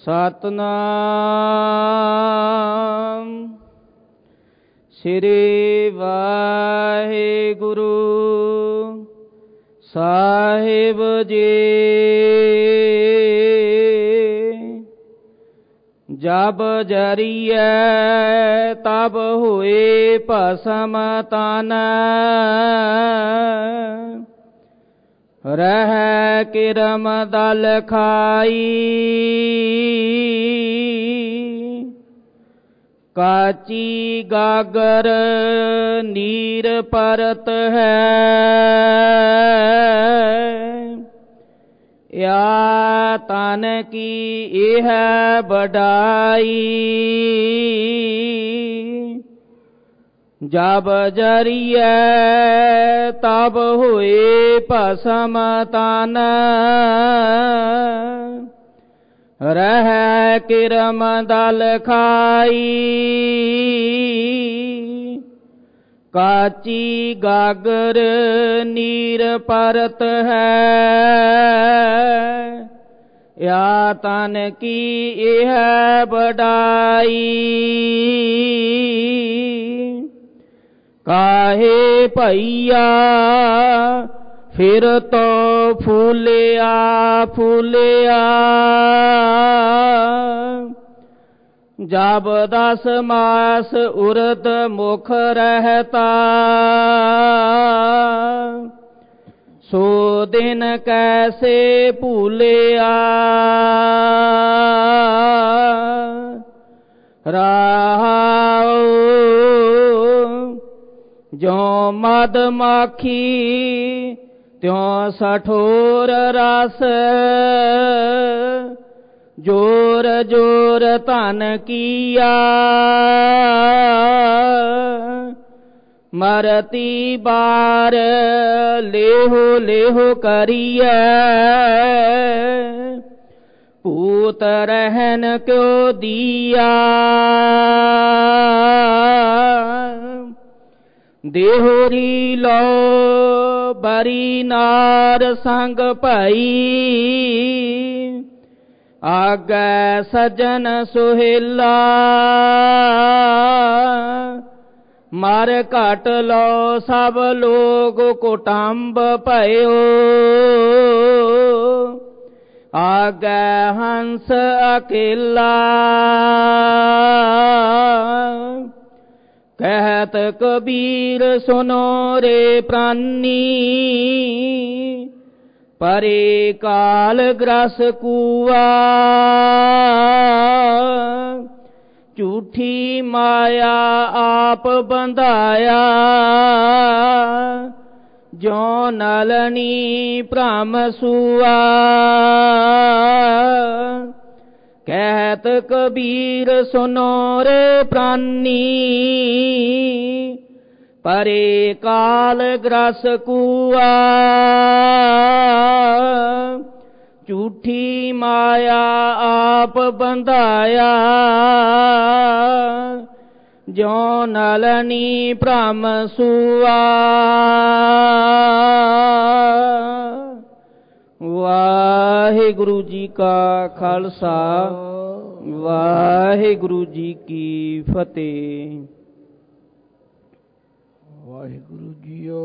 ਸਤਨਾਮ ਸ੍ਰੀ ਵਾਹਿਗੁਰੂ ਸਾਹਿਬ ਜੀ। ਜਬ ਜਰੀਐ ਤਬ ਹੋਏ ਭਸਮ ਤਨ, ਰਹਿ ਕਿਰਮ ਦਲ ਖਾਈ। ਕਾਚੀ ਗਾਗਰ ਨੀਰ ਪਰਤ ਹੈ, ਯਾ ਤਨ ਕੀ ਇਹ ਬੜਾਈ। ਜਬ ਜਰੀਐ ਤਬ ਹੋਏ ਭਸਮ ਤਨ, ਰਹਿ ਕਿਰਮ ਦਲ ਖਾਈ। ਕਾਚੀ ਗਾਗਰ ਨੀਰ ਪਰਤ ਹੈ, ਯਾ ਤਨ ਕੀ ਇਹ ਬੜਾਈ। ਕਾਹੇ ਭਈਆ ਫਿਰ ਤੋ ਫੂਲਿਆ ਫੂਲਿਆ, ਜਬ 10 ਮਾਸ ਉਰਦ ਮੁਖ ਰਹਤਾ। ਸੋ ਦਿਨ ਕੈਸੇ ਭੂਲਿਆ, ਰਹਾਉ ਜੋ ਮਦ ਮਾਖੀ ਤਿਉ ਸਠੋਰ ਰਸ। ਜੋਰ ਜੋਰ ਧਨ ਕੀਆ, ਮਰਤੀ ਬਾਰ ਲੇਹੋ ਲੇਹੋ ਕਰੀਐ। ਭੂਤ ਰਹਿਨ ਕਿਉ ਦੀਆ, ਦੇਹੁਰੀ ਲੋ ਬਰੀ ਨਾਰ ਸੰਗ ਭਈ। ਆਗੈ ਸਜਨ ਸੁਹੇਲਾ, ਮਰ ਘਟ ਲੋ ਸਭ ਲੋਗ ਕੁਟੰਬ ਭਇਓ। ਆਗੈ ਹੰਸ ਅਕੇਲਾ, ਕਹਿਤ ਕਬੀਰ ਸੁਨੋ ਰੇ ਪ੍ਰਾਨੀ। ਪਰੇ ਕਾਲ ਗ੍ਰਸ ਕੂਆ, ਝੂਠੀ ਮਾਇਆ ਆਪ ਬੰਧਾਇਆ। ਜੋ ਨਲਨੀ ਭ੍ਰਮ ਸੂਆ, ਕਹਿਤ ਕਬੀਰ ਸੁਨੋ ਰੇ ਪ੍ਰਾਨੀ। ਪਰੇ ਕਾਲ ਗ੍ਰਸ ਕੂਆ, ਝੂਠੀ ਮਾਇਆ ਆਪ ਬੰਧਾਇਆ। ਜੋ ਨਲਨੀ ਭ੍ਰਮ ਸੂਆ। ਵਾਹਿਗੁਰੂ ਜੀ ਕਾ ਖਾਲਸਾ, ਵਾਹਿਗੁਰੂ ਜੀ ਕੀ ਫਤਿਹ। ਵਾਹਿਗੁਰੂ ਜੀਓ।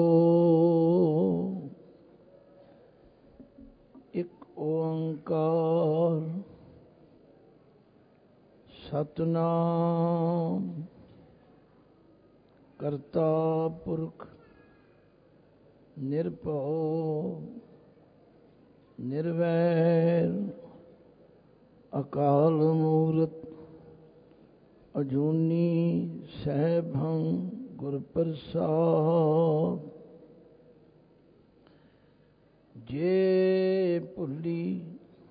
ਇੱਕ ਓੰਕਾਰ ਸਤਨਾਮ ਕਰਤਾ ਪੁਰਖ ਨਿਰਭਉ ਨਿਰਵੈਰ ਅਕਾਲ ਮੂਰਤ ਅਜੂਨੀ ਸੈਭੰ ਗੁਰ ਪ੍ਰਸਾਦ। ਜੇ ਭੁੱਲੀ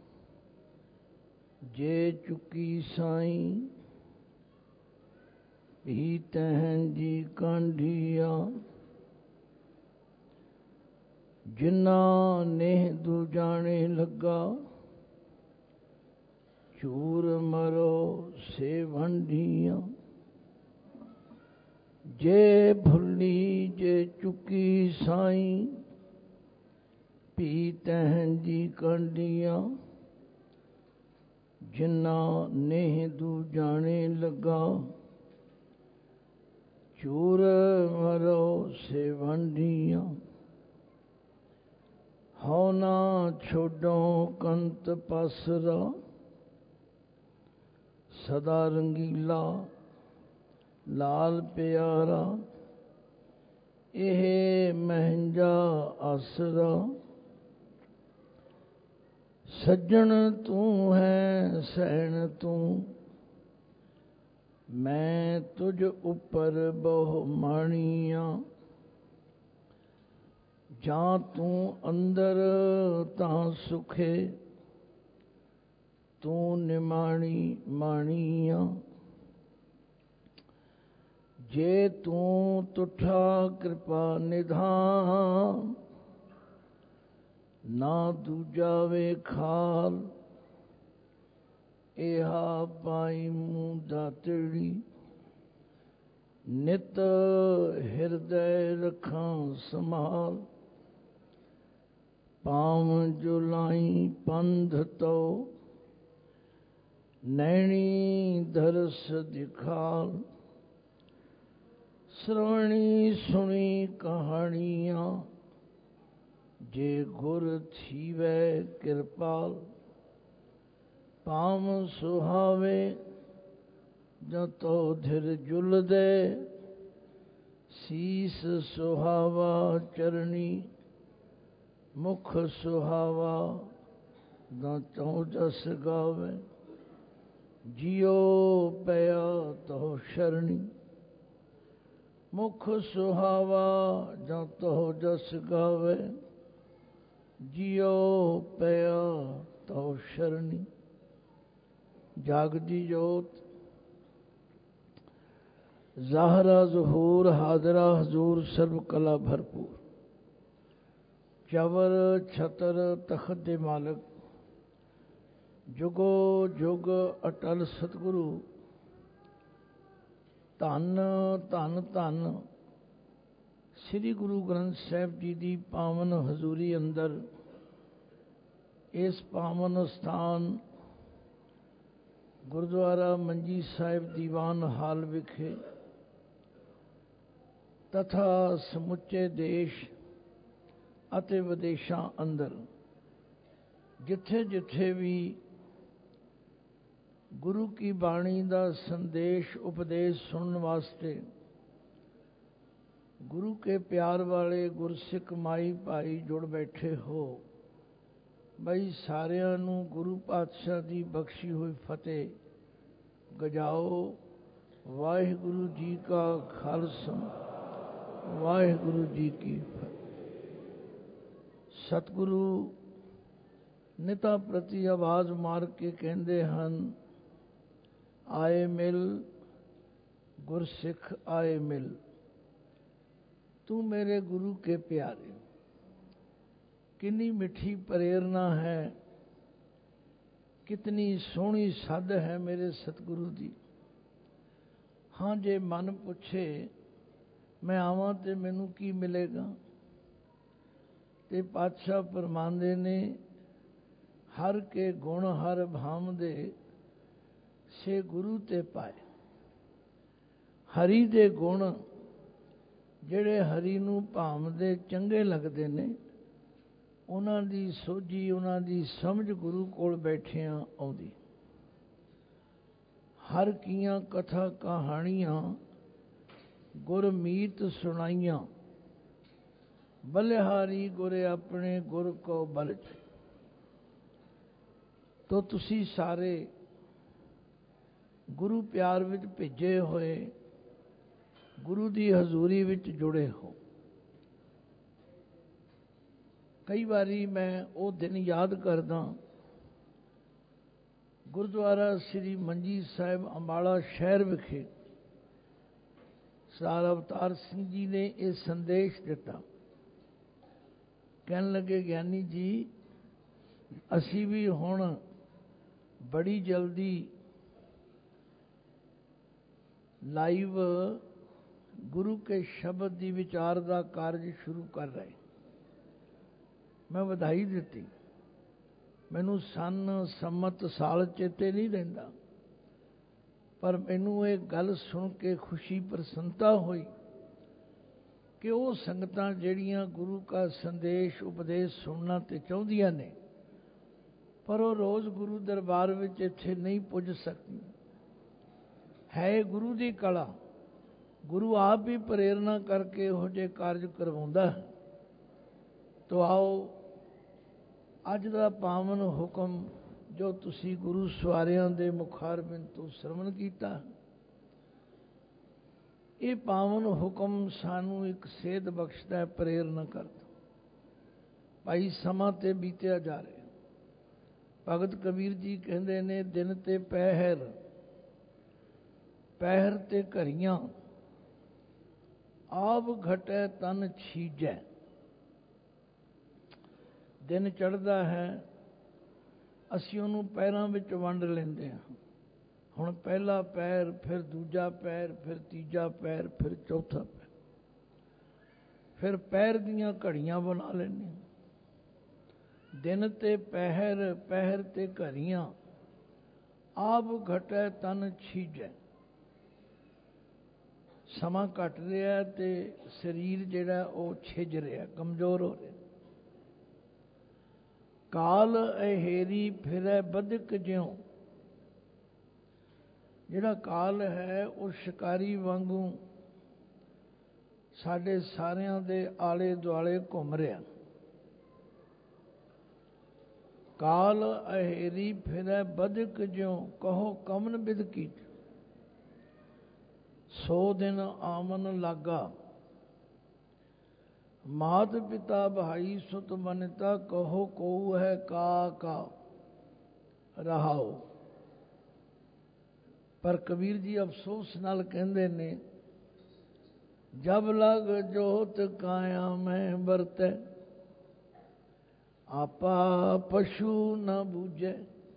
ਜੇ ਚੁੱਕੀ ਸਾਈਂ, ਵੀ ਤਹਿ ਜੀ ਕਾਂਢੀਆ। ਜਿਨ੍ਹਾਂ ਨੇ ਦੂਜਾਣੇ ਲੱਗਾ, ਚੂਰ ਮਰੋ ਸੇ ਵੰਡੀਆਂ। ਜੇ ਭੁੱਲੀ ਜੇ ਚੁੱਕੀ ਸਾਈਂ, ਵੀ ਤਹਿ ਜੀ ਕਾਂਢੀਆਂ। ਜਿਨਾ ਨੇਹ ਦੂਜਾਣੇ ਲੱਗਾ, ਚੂਰ ਮਰੋ ਸੇ ਵੰਡੀਆਂ। ਹਉ ਨਾ ਛੋਡੋ ਕੰਤ ਪਸਰਾ, ਸਦਾ ਰੰਗੀਲਾ ਲਾਲ ਪਿਆਰਾ। ਇਹ ਮਹਿੰਜਾ ਆਸਰਾ, ਸੱਜਣ ਤੂੰ ਹੈ ਸੈਣ ਤੂੰ, ਮੈਂ ਤੁਝ ਉੱਪਰ ਬਹੁ ਮਾਣੀਆਂ। ਜਾਂ ਤੂੰ ਅੰਦਰ ਤਾਂ ਸੁਖੇ, ਤੂੰ ਨਿਮਾਣੀ ਮਾਣੀਆਂ। ਜੇ ਤੂੰ ਤੁਠਾ ਕਿਰਪਾ ਨਿਧਾਨ, ਨਾ ਦੂਜਾ ਵੇਖਾਲ। ਇਹਾ ਪਾਈ ਮੂੰਹ ਦਾਤੜੀ, ਨਿਤ ਹਿਰਦੈ ਰੱਖਾਂ ਸੰਭਾਲ। ਪਾਵ ਜੋ ਲਾਈ ਪੰਧ ਤੋ, ਨੈਣੀ ਦਰਸ ਦਿਖਾਲ। ਸਰਵਣੀ ਸੁਣੀ ਕਹਾਣੀਆਂ, ਜੇ ਗੁਰ ਥੀਵੈ ਕਿਰਪਾਲ। ਪਾਮ ਸੁਹਾਵੇ ਜਾਂ ਤੋ ਧਿਰ ਜੁਲਦੇ, ਸੀਸ ਸੁਹਾਵਾ ਚਰਣੀ। ਮੁਖ ਸੁਹਾਵਾ ਨਾ ਤਉ ਜਸ ਗਾਵੇ, ਜਿਉ ਪਿਆ ਤਉ ਸ਼ਰਣੀ। ਮੁਖ ਸੁਹਾਵਾ ਜਾਂ ਤਉ ਜਸ ਗਾਵੇ, ਜਿਉ ਪਿਆ ਤਉ ਸ਼ਰਣੀ। ਜਾਗਦੀ ਜੋਤ ਜ਼ਾਹਰਾ ਜ਼ਹੂਰ, ਹਾਜ਼ਰਾ ਹਜ਼ੂਰ, ਸਰਬ ਕਲਾ ਭਰਪੂਰ। ਚਵਰ ਛਤਰ ਤਖਤ ਦੇ ਮਾਲਕ, ਜੁਗੋ ਜੁਗ ਅਟਲ ਸਤਿਗੁਰੂ। ਧੰਨ ਧੰਨ ਧੰਨ ਸ੍ਰੀ ਗੁਰੂ ਗ੍ਰੰਥ ਸਾਹਿਬ ਜੀ ਦੀ ਪਾਵਨ ਹਜ਼ੂਰੀ ਅੰਦਰ, ਇਸ ਪਾਵਨ ਸਥਾਨ ਗੁਰਦੁਆਰਾ ਮੰਜੀ ਸਾਹਿਬ ਦੀਵਾਨ ਹਾਲ ਵਿਖੇ ਤਥਾ ਸਮੁੱਚੇ ਦੇਸ਼ ਅਤੇ ਵਿਦੇਸ਼ਾਂ ਅੰਦਰ ਜਿੱਥੇ ਜਿੱਥੇ ਵੀ ਗੁਰੂ ਕੀ ਬਾਣੀ ਦਾ ਸੰਦੇਸ਼ ਉਪਦੇਸ਼ ਸੁਣਨ ਵਾਸਤੇ ਗੁਰੂ ਕੇ ਪਿਆਰ ਵਾਲੇ ਗੁਰਸਿੱਖ ਮਾਈ ਭਾਈ ਜੁੜ ਬੈਠੇ ਹੋ, ਬਈ ਸਾਰਿਆਂ ਨੂੰ ਗੁਰੂ ਪਾਤਸ਼ਾਹ ਦੀ ਬਖਸ਼ੀ ਹੋਈ ਫਤਿਹ ਗਜਾਓ। ਵਾਹਿਗੁਰੂ ਜੀ ਕਾ ਖਾਲਸਾ, ਵਾਹਿਗੁਰੂ ਜੀ ਕੀ ਫਤਿਹ। ਸਤਿਗੁਰੂ ਨਿਤਾ ਪ੍ਰਤੀ ਆਵਾਜ਼ ਮਾਰ ਕੇ ਕਹਿੰਦੇ ਹਨ, ਆਏ ਮਿਲ ਗੁਰਸਿੱਖ ਆਏ ਮਿਲ। ਤੂੰ ਮੇਰੇ ਗੁਰੂ ਕੇ ਪਿਆਰੇ। ਕਿੰਨੀ ਮਿੱਠੀ ਪ੍ਰੇਰਨਾ ਹੈ, ਕਿਤਨੀ ਸੋਹਣੀ ਸੱਧ ਹੈ ਮੇਰੇ ਸਤਿਗੁਰੂ ਦੀ। ਹਾਂ, ਜੇ ਮਨ ਪੁੱਛੇ ਮੈਂ ਆਵਾਂ ਤੇ ਮੈਨੂੰ ਕੀ ਮਿਲੇਗਾ, ਤੇ ਪਾਤਸ਼ਾਹ ਫਰਮਾਉਂਦੇ ਨੇ, ਹਰ ਕੇ ਗੁਣ ਹਰ ਭਾਮ ਦੇ, ਸੇ ਗੁਰੂ ਤੇ ਪਾਏ। ਹਰੀ ਦੇ ਗੁਣ ਜਿਹੜੇ ਹਰੀ ਨੂੰ ਭਾਵਦੇ ਚੰਗੇ ਲੱਗਦੇ ਨੇ, ਉਹਨਾਂ ਦੀ ਸੋਝੀ, ਉਹਨਾਂ ਦੀ ਸਮਝ ਗੁਰੂ ਕੋਲ ਬੈਠਿਆਂ ਆਉਂਦੀ। ਹਰ ਕੀਆਂ ਕਥਾ ਕਹਾਣੀਆਂ, ਗੁਰਮੀਤ ਸੁਣਾਈਆਂ। ਬਲਿਹਾਰੀ ਗੁਰ ਆਪਣੇ ਗੁਰ ਕੋ ਬਲ। ਤੋ ਤੁਸੀਂ ਸਾਰੇ ਗੁਰੂ ਪਿਆਰ ਵਿੱਚ ਭਿੱਜੇ ਹੋਏ, ਗੁਰੂ ਦੀ ਹਜ਼ੂਰੀ ਵਿੱਚ ਜੁੜੇ ਹੋ। ਕਈ ਵਾਰੀ ਮੈਂ ਉਹ ਦਿਨ ਯਾਦ ਕਰਦਾ, ਗੁਰਦੁਆਰਾ ਸ੍ਰੀ ਮੰਜੀ ਸਾਹਿਬ ਅੰਬਾਲਾ ਸ਼ਹਿਰ ਵਿਖੇ ਸਰਦਾਰ ਅਵਤਾਰ ਸਿੰਘ ਜੀ ਨੇ ਇਹ ਸੰਦੇਸ਼ ਦਿੱਤਾ। ਕਹਿਣ ਲੱਗੇ, ਗਿਆਨੀ ਜੀ ਅਸੀਂ ਵੀ ਹੁਣ ਬੜੀ ਜਲਦੀ ਲਾਈਵ ਗੁਰੂ ਕੇ ਸ਼ਬਦ ਦੀ ਵਿਚਾਰ ਦਾ ਕਾਰਜ ਸ਼ੁਰੂ ਕਰ ਰਹੇ। ਮੈਂ ਵਧਾਈ ਦਿੱਤੀ। ਮੈਨੂੰ ਸੰਨ ਸੰਮਤ ਸਾਲ ਚੇਤੇ ਨਹੀਂ ਰਹਿੰਦਾ, ਪਰ ਮੈਨੂੰ ਇਹ ਗੱਲ ਸੁਣ ਕੇ ਖੁਸ਼ੀ ਪ੍ਰਸੰਨਤਾ ਹੋਈ ਕਿ ਉਹ ਸੰਗਤਾਂ ਜਿਹੜੀਆਂ ਗੁਰੂ ਦਾ ਸੰਦੇਸ਼ ਉਪਦੇਸ਼ ਸੁਣਨਾ ਤੇ ਚਾਹੁੰਦੀਆਂ ਨੇ, ਪਰ ਉਹ ਰੋਜ਼ ਗੁਰੂ ਦਰਬਾਰ ਵਿੱਚ ਇੱਥੇ ਨਹੀਂ ਪੁੱਜ ਸਕਦੀਆਂ। ਹੈ ਗੁਰੂ ਦੀ ਕਲਾ, ਗੁਰੂ ਆਪ ਹੀ ਪ੍ਰੇਰਨਾ ਕਰਕੇ ਇਹੋ ਜਿਹੇ ਕਾਰਜ ਕਰਵਾਉਂਦਾ ਹੈ। ਤੋ ਆਓ ਅੱਜ ਦਾ ਪਾਵਨ ਹੁਕਮ ਜੋ ਤੁਸੀਂ ਗੁਰੂ ਸਵਾਰਿਆਂ ਦੇ ਮੁਖਾਰਬਿੰਦ ਤੋਂ ਸਰਵਣ ਕੀਤਾ, ਇਹ ਪਾਵਨ ਹੁਕਮ ਸਾਨੂੰ ਇੱਕ ਸੇਧ ਬਖਸ਼ਦਾ, ਪ੍ਰੇਰਨਾ ਕਰਦਾ। ਭਾਈ ਸਮਾਂ ਤੇ ਬੀਤਿਆ ਜਾ ਰਿਹਾ। ਭਗਤ ਕਬੀਰ ਜੀ ਕਹਿੰਦੇ ਨੇ, ਦਿਨ ਤੇ ਪਹਿਰ, ਪਹਿਰ ਤੇ ਘਰੀਆਂ, ਆਪ ਘਟੈ ਤਨ ਛੀਜੈ। ਦਿਨ ਚੜ੍ਹਦਾ ਹੈ, ਅਸੀਂ ਉਹਨੂੰ ਪੈਰਾਂ ਵਿੱਚ ਵੰਡ ਲੈਂਦੇ ਹਾਂ। ਹੁਣ ਪਹਿਲਾ ਪੈਰ, ਫਿਰ ਦੂਜਾ ਪੈਰ, ਫਿਰ ਤੀਜਾ ਪੈਰ, ਫਿਰ ਚੌਥਾ ਪੈਰ, ਫਿਰ ਪੈਰ ਦੀਆਂ ਘੜੀਆਂ ਬਣਾ ਲੈਂਦੇ ਹਾਂ। ਦਿਨ ਤੇ ਪਹਿਰ, ਪਹਿਰ ਤੇ ਘੜੀਆਂ, ਆਪ ਘਟੈ ਤਨ ਛੀਜੈ। ਸਮਾਂ ਘਟ ਰਿਹਾ ਤੇ ਸਰੀਰ ਜਿਹੜਾ ਉਹ ਛਿਜ ਰਿਹਾ, ਕਮਜ਼ੋਰ ਹੋ ਰਿਹਾ। ਕਾਲ ਅਹੇਰੀ ਫਿਰੈ ਬਦਕ ਜਿਉ। ਜਿਹੜਾ ਕਾਲ ਹੈ ਉਹ ਸ਼ਿਕਾਰੀ ਵਾਂਗੂ ਸਾਡੇ ਸਾਰਿਆਂ ਦੇ ਆਲੇ ਦੁਆਲੇ ਘੁੰਮ ਰਿਹਾ। ਕਾਲ ਅਹੇਰੀ ਫਿਰੈ ਬਦਕ ਜਿਉ, ਕਹੋ ਕਮਨ ਬਿਦ ਕੀਟ। 100 ਦਿਨ ਆਮਨ ਲਾਗਾ, ਮਾਤ ਪਿਤਾ ਭਾਈ ਸੁਤ ਮਨਿਤਾ, ਕਹੋ ਕਉ ਹੈ ਕਾ ਕਾ ਰਹਾਓ। ਪਰ ਕਬੀਰ ਜੀ ਅਫਸੋਸ ਨਾਲ ਕਹਿੰਦੇ ਨੇ, ਜਬ ਲਗ ਜੋਤ ਕਾਇਆ ਮੈਂ ਵਰਤੈ, ਆਪਾ ਪਸ਼ੂ ਨ ਬੂਝੈ।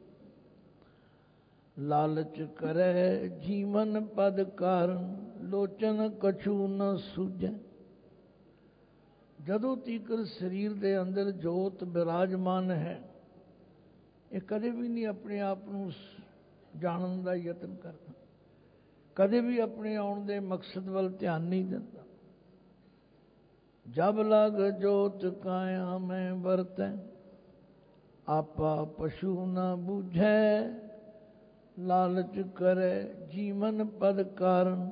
ਲਾਲਚ ਕਰੈ ਜੀਵਨ ਪਦ ਕਾਰਨ, ਲੋਚਨ ਕਛੂ ਨ ਸੂਝੈ। ਜਦੋਂ ਤੀਕਰ ਸਰੀਰ ਦੇ ਅੰਦਰ ਜੋਤ ਬਿਰਾਜਮਾਨ ਹੈ, ਇਹ ਕਦੇ ਵੀ ਨਹੀਂ ਆਪਣੇ ਆਪ ਨੂੰ ਜਾਣਨ ਦਾ ਯਤਨ ਕਰਦਾ, ਕਦੇ ਵੀ ਆਪਣੇ ਆਉਣ ਦੇ ਮਕਸਦ ਵੱਲ ਧਿਆਨ ਨਹੀਂ ਦਿੰਦਾ। ਜਬ ਲਗ ਜੋਤ ਕਾਇਆ ਮੈਂ ਵਰਤੈ, ਆਪਾ ਪਸ਼ੂ ਨ ਬੂਝੈ। ਲਾਲਚ ਕਰੈ ਜੀਵਨ ਪਦ ਕਾਰਨ,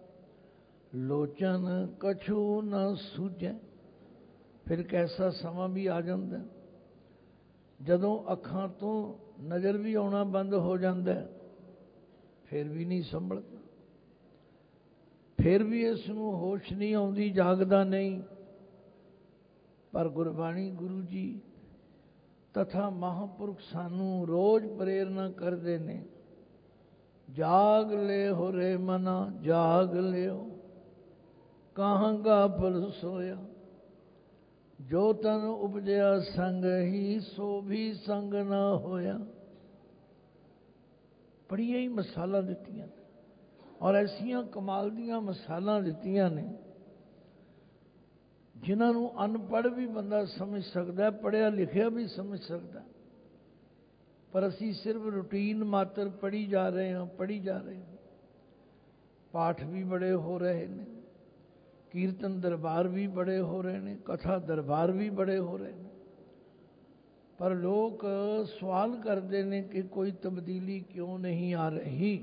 ਲੋਚਨ ਕਛੂ ਨ ਸੂਝੈ। ਫਿਰ ਕੈਸਾ ਸਮਾਂ ਵੀ ਆ ਜਾਂਦਾ ਜਦੋਂ ਅੱਖਾਂ ਤੋਂ ਨਜ਼ਰ ਵੀ ਆਉਣਾ ਬੰਦ ਹੋ ਜਾਂਦਾ, ਫਿਰ ਵੀ ਨਹੀਂ ਸੰਭਲਦਾ, ਫਿਰ ਵੀ ਇਸ ਨੂੰ ਹੋਸ਼ ਨਹੀਂ ਆਉਂਦੀ, ਜਾਗਦਾ ਨਹੀਂ। ਪਰ ਗੁਰਬਾਣੀ, ਗੁਰੂ ਜੀ ਤਥਾ ਮਹਾਂਪੁਰਖ ਸਾਨੂੰ ਰੋਜ਼ ਪ੍ਰੇਰਨਾ ਕਰਦੇ ਨੇ, ਜਾਗ ਲੈ ਹੋ ਰੇ ਮਨਾ, ਜਾਗ ਲਿਓ, ਕਹਾਂ ਗਾਫਲ ਸੋਇਆ। ਜੋ ਤਨ ਉਪਜਿਆ ਸੰਗ ਹੀ, ਸੋ ਵੀ ਸੰਗ ਨਾ ਹੋਇਆ। ਬੜੀਆਂ ਹੀ ਮਿਸਾਲਾਂ ਦਿੱਤੀਆਂ ਨੇ, ਔਰ ਐਸੀਆਂ ਕਮਾਲ ਦੀਆਂ ਮਿਸਾਲਾਂ ਦਿੱਤੀਆਂ ਨੇ ਜਿਨ੍ਹਾਂ ਨੂੰ ਅਨਪੜ੍ਹ ਵੀ ਬੰਦਾ ਸਮਝ ਸਕਦਾ, ਪੜ੍ਹਿਆ ਲਿਖਿਆ ਵੀ ਸਮਝ ਸਕਦਾ। ਪਰ ਅਸੀਂ ਸਿਰਫ ਰੂਟੀਨ ਮਾਤਰ ਪੜ੍ਹੀ ਜਾ ਰਹੇ ਹਾਂ, ਪੜ੍ਹੀ ਜਾ ਰਹੇ ਹਾਂ। ਪਾਠ ਵੀ ਬੜੇ ਹੋ ਰਹੇ ਨੇ, ਕੀਰਤਨ ਦਰਬਾਰ ਵੀ ਬੜੇ ਹੋ ਰਹੇ ਨੇ, ਕਥਾ ਦਰਬਾਰ ਵੀ ਬੜੇ ਹੋ ਰਹੇ ਨੇ, ਪਰ ਲੋਕ ਸਵਾਲ ਕਰਦੇ ਨੇ ਕਿ ਕੋਈ ਤਬਦੀਲੀ ਕਿਉਂ ਨਹੀਂ ਆ ਰਹੀ।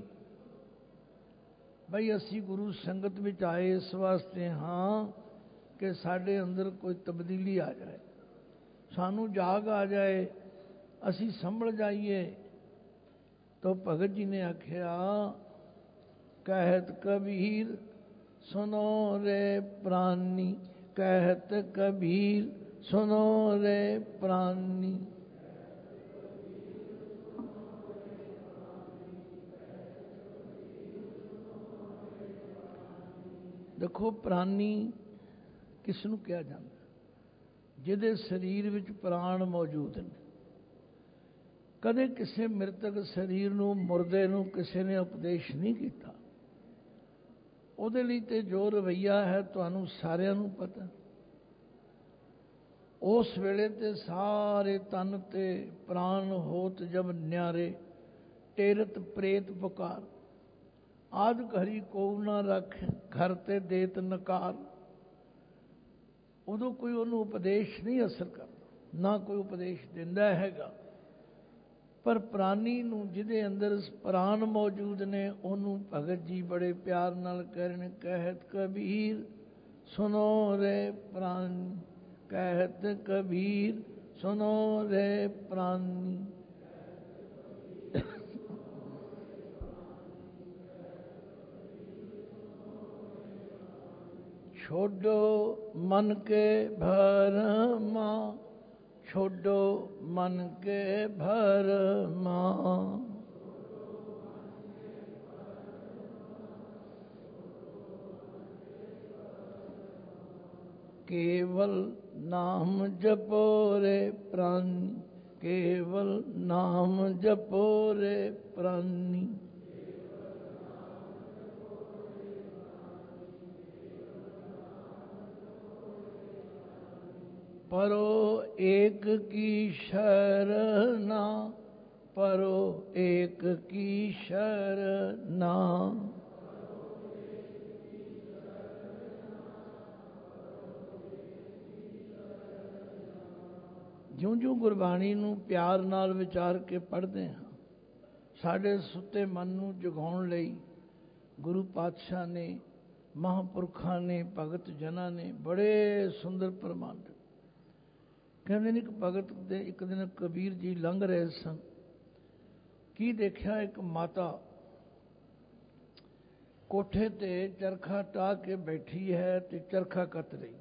ਬਈ ਅਸੀਂ ਗੁਰੂ ਸੰਗਤ ਵਿੱਚ ਆਏ ਇਸ ਵਾਸਤੇ ਹਾਂ ਕਿ ਸਾਡੇ ਅੰਦਰ ਕੋਈ ਤਬਦੀਲੀ ਆ ਜਾਏ, ਸਾਨੂੰ ਜਾਗ ਆ ਜਾਏ, ਅਸੀਂ ਸੰਭਲ ਜਾਈਏ। ਤਾਂ ਭਗਤ ਜੀ ਨੇ ਆਖਿਆ, ਕਹਿਤ ਕਬੀਰ ਸੁਨੋ ਰੇ ਪ੍ਰਾਨੀ, ਕਹਿਤ ਕਬੀਰ ਸੁਨੋ ਰੇ ਪ੍ਰਾਨੀ। ਦੇਖੋ, ਪ੍ਰਾਨੀ ਕਿਸ ਨੂੰ ਕਿਹਾ ਜਾਂਦਾ? ਜਿਹਦੇ ਸਰੀਰ ਵਿੱਚ ਪ੍ਰਾਣ ਮੌਜੂਦ ਨੇ। ਕਦੇ ਕਿਸੇ ਮ੍ਰਿਤਕ ਸਰੀਰ ਨੂੰ, ਮੁਰਦੇ ਨੂੰ ਕਿਸੇ ਨੇ ਉਪਦੇਸ਼ ਨਹੀਂ ਕੀਤਾ। ਉਹਦੇ ਲਈ ਤੇ ਜੋ ਰਵੱਈਆ ਹੈ ਤੁਹਾਨੂੰ ਸਾਰਿਆਂ ਨੂੰ ਪਤਾ। उस वेले ते सारे तन ते प्राण होत जब न्यारे, टेरत प्रेत पुकार, आद घरी को ना रख, घर ते देत नकार। उदों कोई उन्होंने उपदेश नहीं असर करता, ना कोई उपदेश दिंदा हैगा, पर प्राणी नूं जिहदे अंदर प्राण मौजूद ने उन्होंने भगत जी बड़े प्यार नाल कहने, कहत कबीर सुनो रे प्राणी, कहत कबीर सुनो रे प्राणी। छोड़ो मन के भरमा, छोड़ो मन के भरमा, केवल नाम जपो रे प्राणी, केवल नाम जपो रे प्राणी। परो एक की शरणा, परो एक की शरणा, ਜਿਉਂ ਜਿਉਂ ਗੁਰਬਾਣੀ ਨੂੰ ਪਿਆਰ ਨਾਲ ਵਿਚਾਰ ਕੇ ਪੜ੍ਹਦੇ ਹਾਂ, ਸਾਡੇ ਸੁੱਤੇ ਮਨ ਨੂੰ ਜਗਾਉਣ ਲਈ ਗੁਰੂ ਪਾਤਸ਼ਾਹ ਨੇ, ਮਹਾਂਪੁਰਖਾਂ ਨੇ, ਭਗਤ ਜਨਾਂ ਨੇ ਬੜੇ ਸੁੰਦਰ ਪ੍ਰਮਾਣ ਦਿੱਤੇ। ਕਹਿੰਦੇ ਨੇ ਇੱਕ ਭਗਤ ਦੇ ਇੱਕ ਦਿਨ ਕਬੀਰ ਜੀ ਲੰਘ ਰਹੇ ਸਨ, ਕੀ ਦੇਖਿਆ, ਇੱਕ ਮਾਤਾ ਕੋਠੇ ਤੇ ਚਰਖਾ ਟਾਹ ਕੇ ਬੈਠੀ ਹੈ ਤੇ ਚਰਖਾ ਕੱਤ ਰਹੀ,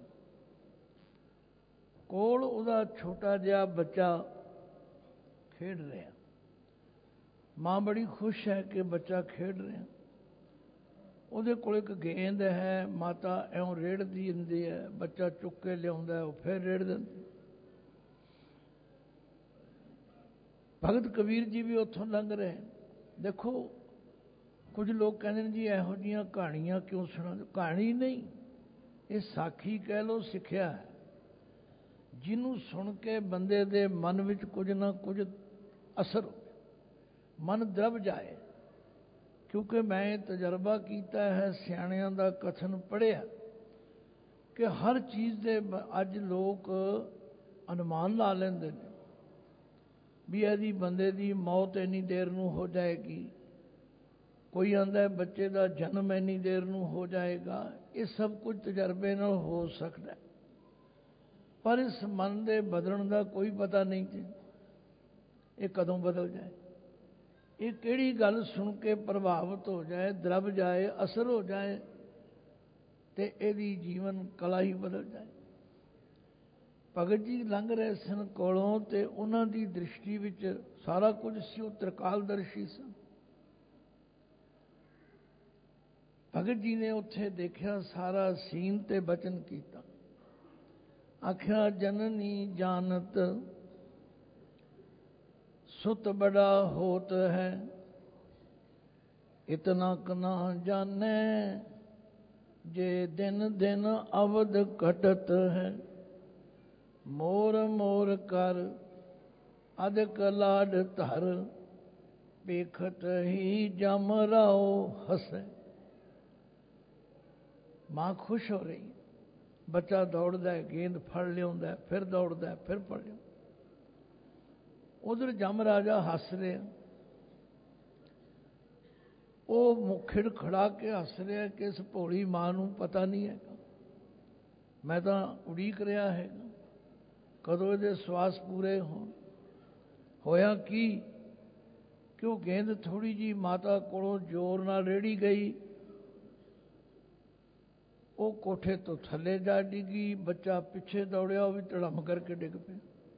ਕੋਲ ਉਹਦਾ ਛੋਟਾ ਜਿਹਾ ਬੱਚਾ ਖੇਡ ਰਿਹਾ। ਮਾਂ ਬੜੀ ਖੁਸ਼ ਹੈ ਕਿ ਬੱਚਾ ਖੇਡ ਰਿਹਾ। ਉਹਦੇ ਕੋਲ ਇੱਕ ਗੇਂਦ ਹੈ, ਮਾਤਾ ਇਉਂ ਰੇੜਦੀ ਦਿੰਦੀ ਹੈ, ਬੱਚਾ ਚੁੱਕ ਕੇ ਲਿਆਉਂਦਾ, ਉਹ ਫਿਰ ਰੇੜ ਦਿੰਦੀ। ਭਗਤ ਕਬੀਰ ਜੀ ਵੀ ਉੱਥੋਂ ਲੰਘ ਰਹੇ। ਦੇਖੋ ਕੁਝ ਲੋਕ ਕਹਿੰਦੇ ਨੇ ਜੀ ਇਹੋ ਜਿਹੀਆਂ ਕਹਾਣੀਆਂ ਕਿਉਂ ਸੁਣਾਉਂਦੇ। ਕਹਾਣੀ ਨਹੀਂ, ਇਹ ਸਾਖੀ ਕਹਿ ਲਓ, ਸਿੱਖਿਆ ਹੈ, ਜਿਹਨੂੰ ਸੁਣ ਕੇ ਬੰਦੇ ਦੇ ਮਨ ਵਿੱਚ ਕੁਝ ਨਾ ਕੁਝ ਅਸਰ ਹੋਵੇ, ਮਨ ਦਰਬ ਜਾਏ। ਕਿਉਂਕਿ ਮੈਂ ਇਹ ਤਜਰਬਾ ਕੀਤਾ ਹੈ, ਸਿਆਣਿਆਂ ਦਾ ਕਥਨ ਪੜ੍ਹਿਆ ਕਿ ਹਰ ਚੀਜ਼ ਦੇ ਅੱਜ ਲੋਕ ਅਨੁਮਾਨ ਲਾ ਲੈਂਦੇ ਨੇ ਵੀ ਇਹਦੀ ਬੰਦੇ ਦੀ ਮੌਤ ਇੰਨੀ ਦੇਰ ਨੂੰ ਹੋ ਜਾਏਗੀ, ਕੋਈ ਆਂਦਾ ਬੱਚੇ ਦਾ ਜਨਮ ਇੰਨੀ ਦੇਰ ਨੂੰ ਹੋ ਜਾਏਗਾ। ਇਹ ਸਭ ਕੁਝ ਤਜਰਬੇ ਨਾਲ ਹੋ ਸਕਦਾ, ਪਰ ਇਸ ਮਨ ਦੇ ਬਦਲਣ ਦਾ ਕੋਈ ਪਤਾ ਨਹੀਂ ਜੀ ਇਹ ਕਦੋਂ ਬਦਲ ਜਾਏ, ਇਹ ਕਿਹੜੀ ਗੱਲ ਸੁਣ ਕੇ ਪ੍ਰਭਾਵਿਤ ਹੋ ਜਾਏ, ਦਰਬ ਜਾਏ, ਅਸਰ ਹੋ ਜਾਏ ਤੇ ਇਹਦੀ ਜੀਵਨ ਕਲਾ ਹੀ ਬਦਲ ਜਾਏ। ਭਗਤ ਜੀ ਲੰਘ ਰਹੇ ਸਨ ਕੋਲੋਂ ਤੇ ਉਹਨਾਂ ਦੀ ਦ੍ਰਿਸ਼ਟੀ ਵਿੱਚ ਸਾਰਾ ਕੁਝ ਸੀ, ਉਹ ਤ੍ਰਿਕਾਲਦਰਸ਼ੀ ਸਨ। ਭਗਤ ਜੀ ਨੇ ਉੱਥੇ ਦੇਖਿਆ ਸਾਰਾ ਸੀਨ ਤੇ ਬਚਨ ਕੀਤਾ। ਆਖਿਆ ਜਨਨੀ ਜਾਨਤ ਸੁਤ ਬੜਾ ਹੋਤ ਹੈ, ਇਤਨਾ ਕਨਾ ਜਾਣੈ ਜੇ ਦਿਨ ਦਿਨ ਅਵਧ ਘਟਤ ਹੈ। ਮੋਰ ਮੋਰ ਕਰ ਅਦਕ ਲਾਡ ਧਰ, ਵੇਖਤ ਹੀ ਜਮ ਰਾਓ ਹਸੈ। ਮਾਂ ਖੁਸ਼ ਹੋ ਰਹੀ, ਬੱਚਾ ਦੌੜਦਾ ਹੈ, ਗੇਂਦ ਫੜ ਲਿਆਉਂਦਾ, ਫਿਰ ਦੌੜਦਾ, ਫਿਰ ਫੜ ਲਿਆਉਂਦਾ। ਉਧਰ ਜਮ ਰਾਜਾ ਹੱਸ ਰਿਹਾ, ਉਹ ਮੁਖੜ ਖੜਾ ਕੇ ਹੱਸ ਰਿਹਾ ਕਿ ਇਸ ਭੋਲੀ ਮਾਂ ਨੂੰ ਪਤਾ ਨਹੀਂ ਹੈਗਾ, ਮੈਂ ਤਾਂ ਉਡੀਕ ਰਿਹਾ ਹੈਗਾ ਕਦੋਂ ਇਹਦੇ ਸਵਾਸ ਪੂਰੇ ਹੋਣ। ਹੋਇਆ ਕੀ ਕਿ ਉਹ ਗੇਂਦ ਥੋੜੀ ਜੀ ਮਾਤਾ ਕੋਲੋਂ ਜ਼ੋਰ ਨਾਲ ਰੇੜੀ ਗਈ, ਉਹ ਕੋਠੇ ਤੋਂ ਥੱਲੇ ਜਾ ਡਿੱਗੀ, ਬੱਚਾ ਪਿੱਛੇ ਦੌੜਿਆ, ਉਹ ਵੀ ਧੜਮ ਕਰਕੇ ਡਿੱਗ ਪਿਆ।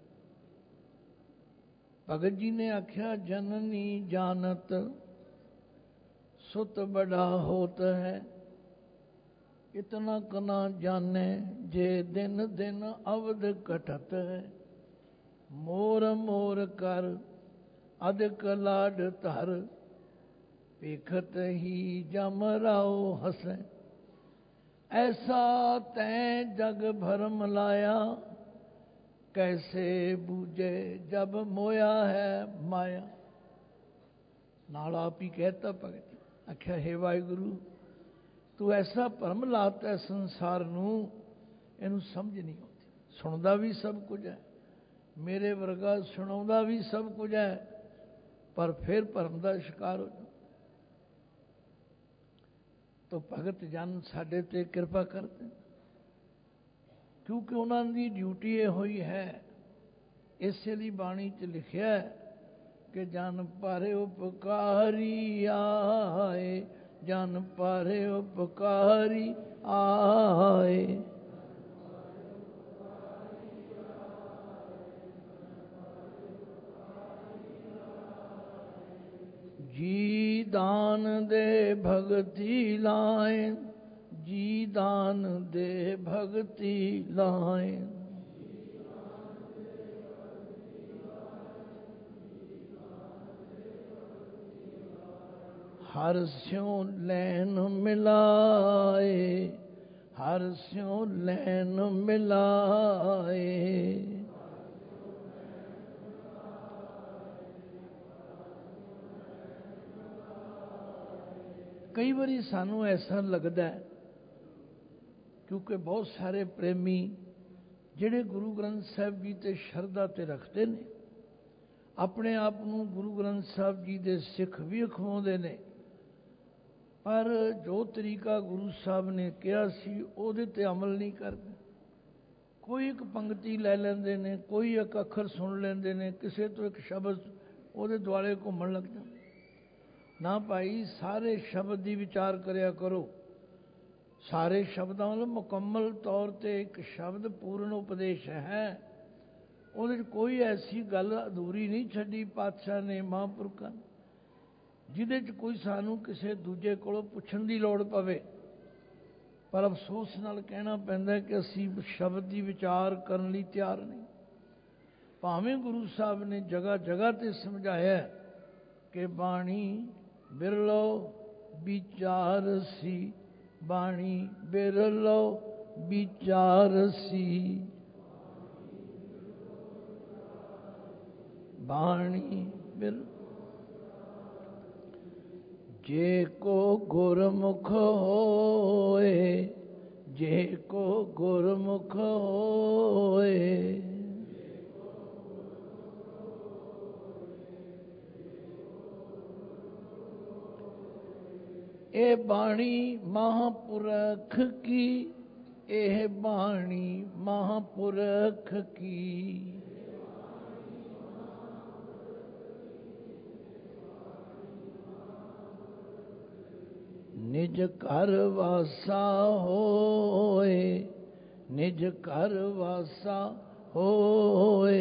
ਭਗਤ ਜੀ ਨੇ ਆਖਿਆ ਜਨਨੀ ਜਾਨਤ ਸੁਤ ਬੜਾ ਹੋਤ ਹੈ, ਇਤਨਾ ਕਨਾ ਜਾਣੇ ਜੇ ਦਿਨ ਦਿਨ ਅਵਧ ਘਟਤ ਹੈ। ਮੋਰ ਮੋਰ ਕਰ ਅਦਕ ਲਾਡ ਧਰ, ਵੇਖਤ ਹੀ ਜਮ ਰਾਓ ਹਸੈ। ऐसा तैं जग भरम लाया, कैसे बूझे जब मोया है माया। नाल आप ही कहता भगत जी, आख्या हे वाहिगुरु तू ऐसा भरम लाता है संसार नूं, इनू समझ नहीं आती। सुनदा भी सब कुछ है, मेरे वर्गा सुनाउंदा भी सब कुछ है, पर फिर भरम का शिकार हो जाता। तो भगत जन साडे ते किरपा करते, क्योंकि उन्होंने ड्यूटी ये हुई है। इसलिए बाणी च लिखिया है कि जन पारे उपकारी आए, जन पारे उपकारी आए। जी दान दे भगति लाए, जी दान दे भगति लाए। हर स्यों लैन मिलाए, हर स्यों लैन मिलाए। कई बारी सानू ऐसा लगता है, क्योंकि बहुत सारे प्रेमी जिहड़े गुरु ग्रंथ साहब जी ते शरधा ते रखते ने, अपने आप को गुरु ग्रंथ साहब जी दे सिख भी अखवाउंदे ने, पर जो तरीका गुरु साहब ने कहा सी उहदे ते अमल नहीं करते। कोई एक पंक्ति लै लैंदे ने, कोई एक अखर सुन लेंदे ने, किसी तो एक शब्द उहदे दुआले घूमण लग जांदे। ना भाई, सारे शब्द की विचार करया करो। सारे शब्दों में मुकम्मल तौर पर एक शब्द पूर्ण उपदेश है, उहदे कोई ऐसी गल अधूरी नहीं छड्डी पातशाह ने, महापुरखा ने, जिहदे च कोई सानू किसी दूजे कोलों पुछण दी लोड़ पवे। पर अफसोस नाल कहना पैंदा कि असी शब्द की विचार करने लई तैयार नहीं। भावें गुरु साहब ने जगह जगह ते समझाया कि बाणी बिरलो विचार सी, बाणी बिरलो विचार सी, बाणी बिर जे को गुरमुख होए, जे को गुरमुख होए। ए बाणी महापुरख की, एह बाणी महापुरख की। निज घर वासा होए, निज घर वासा होए।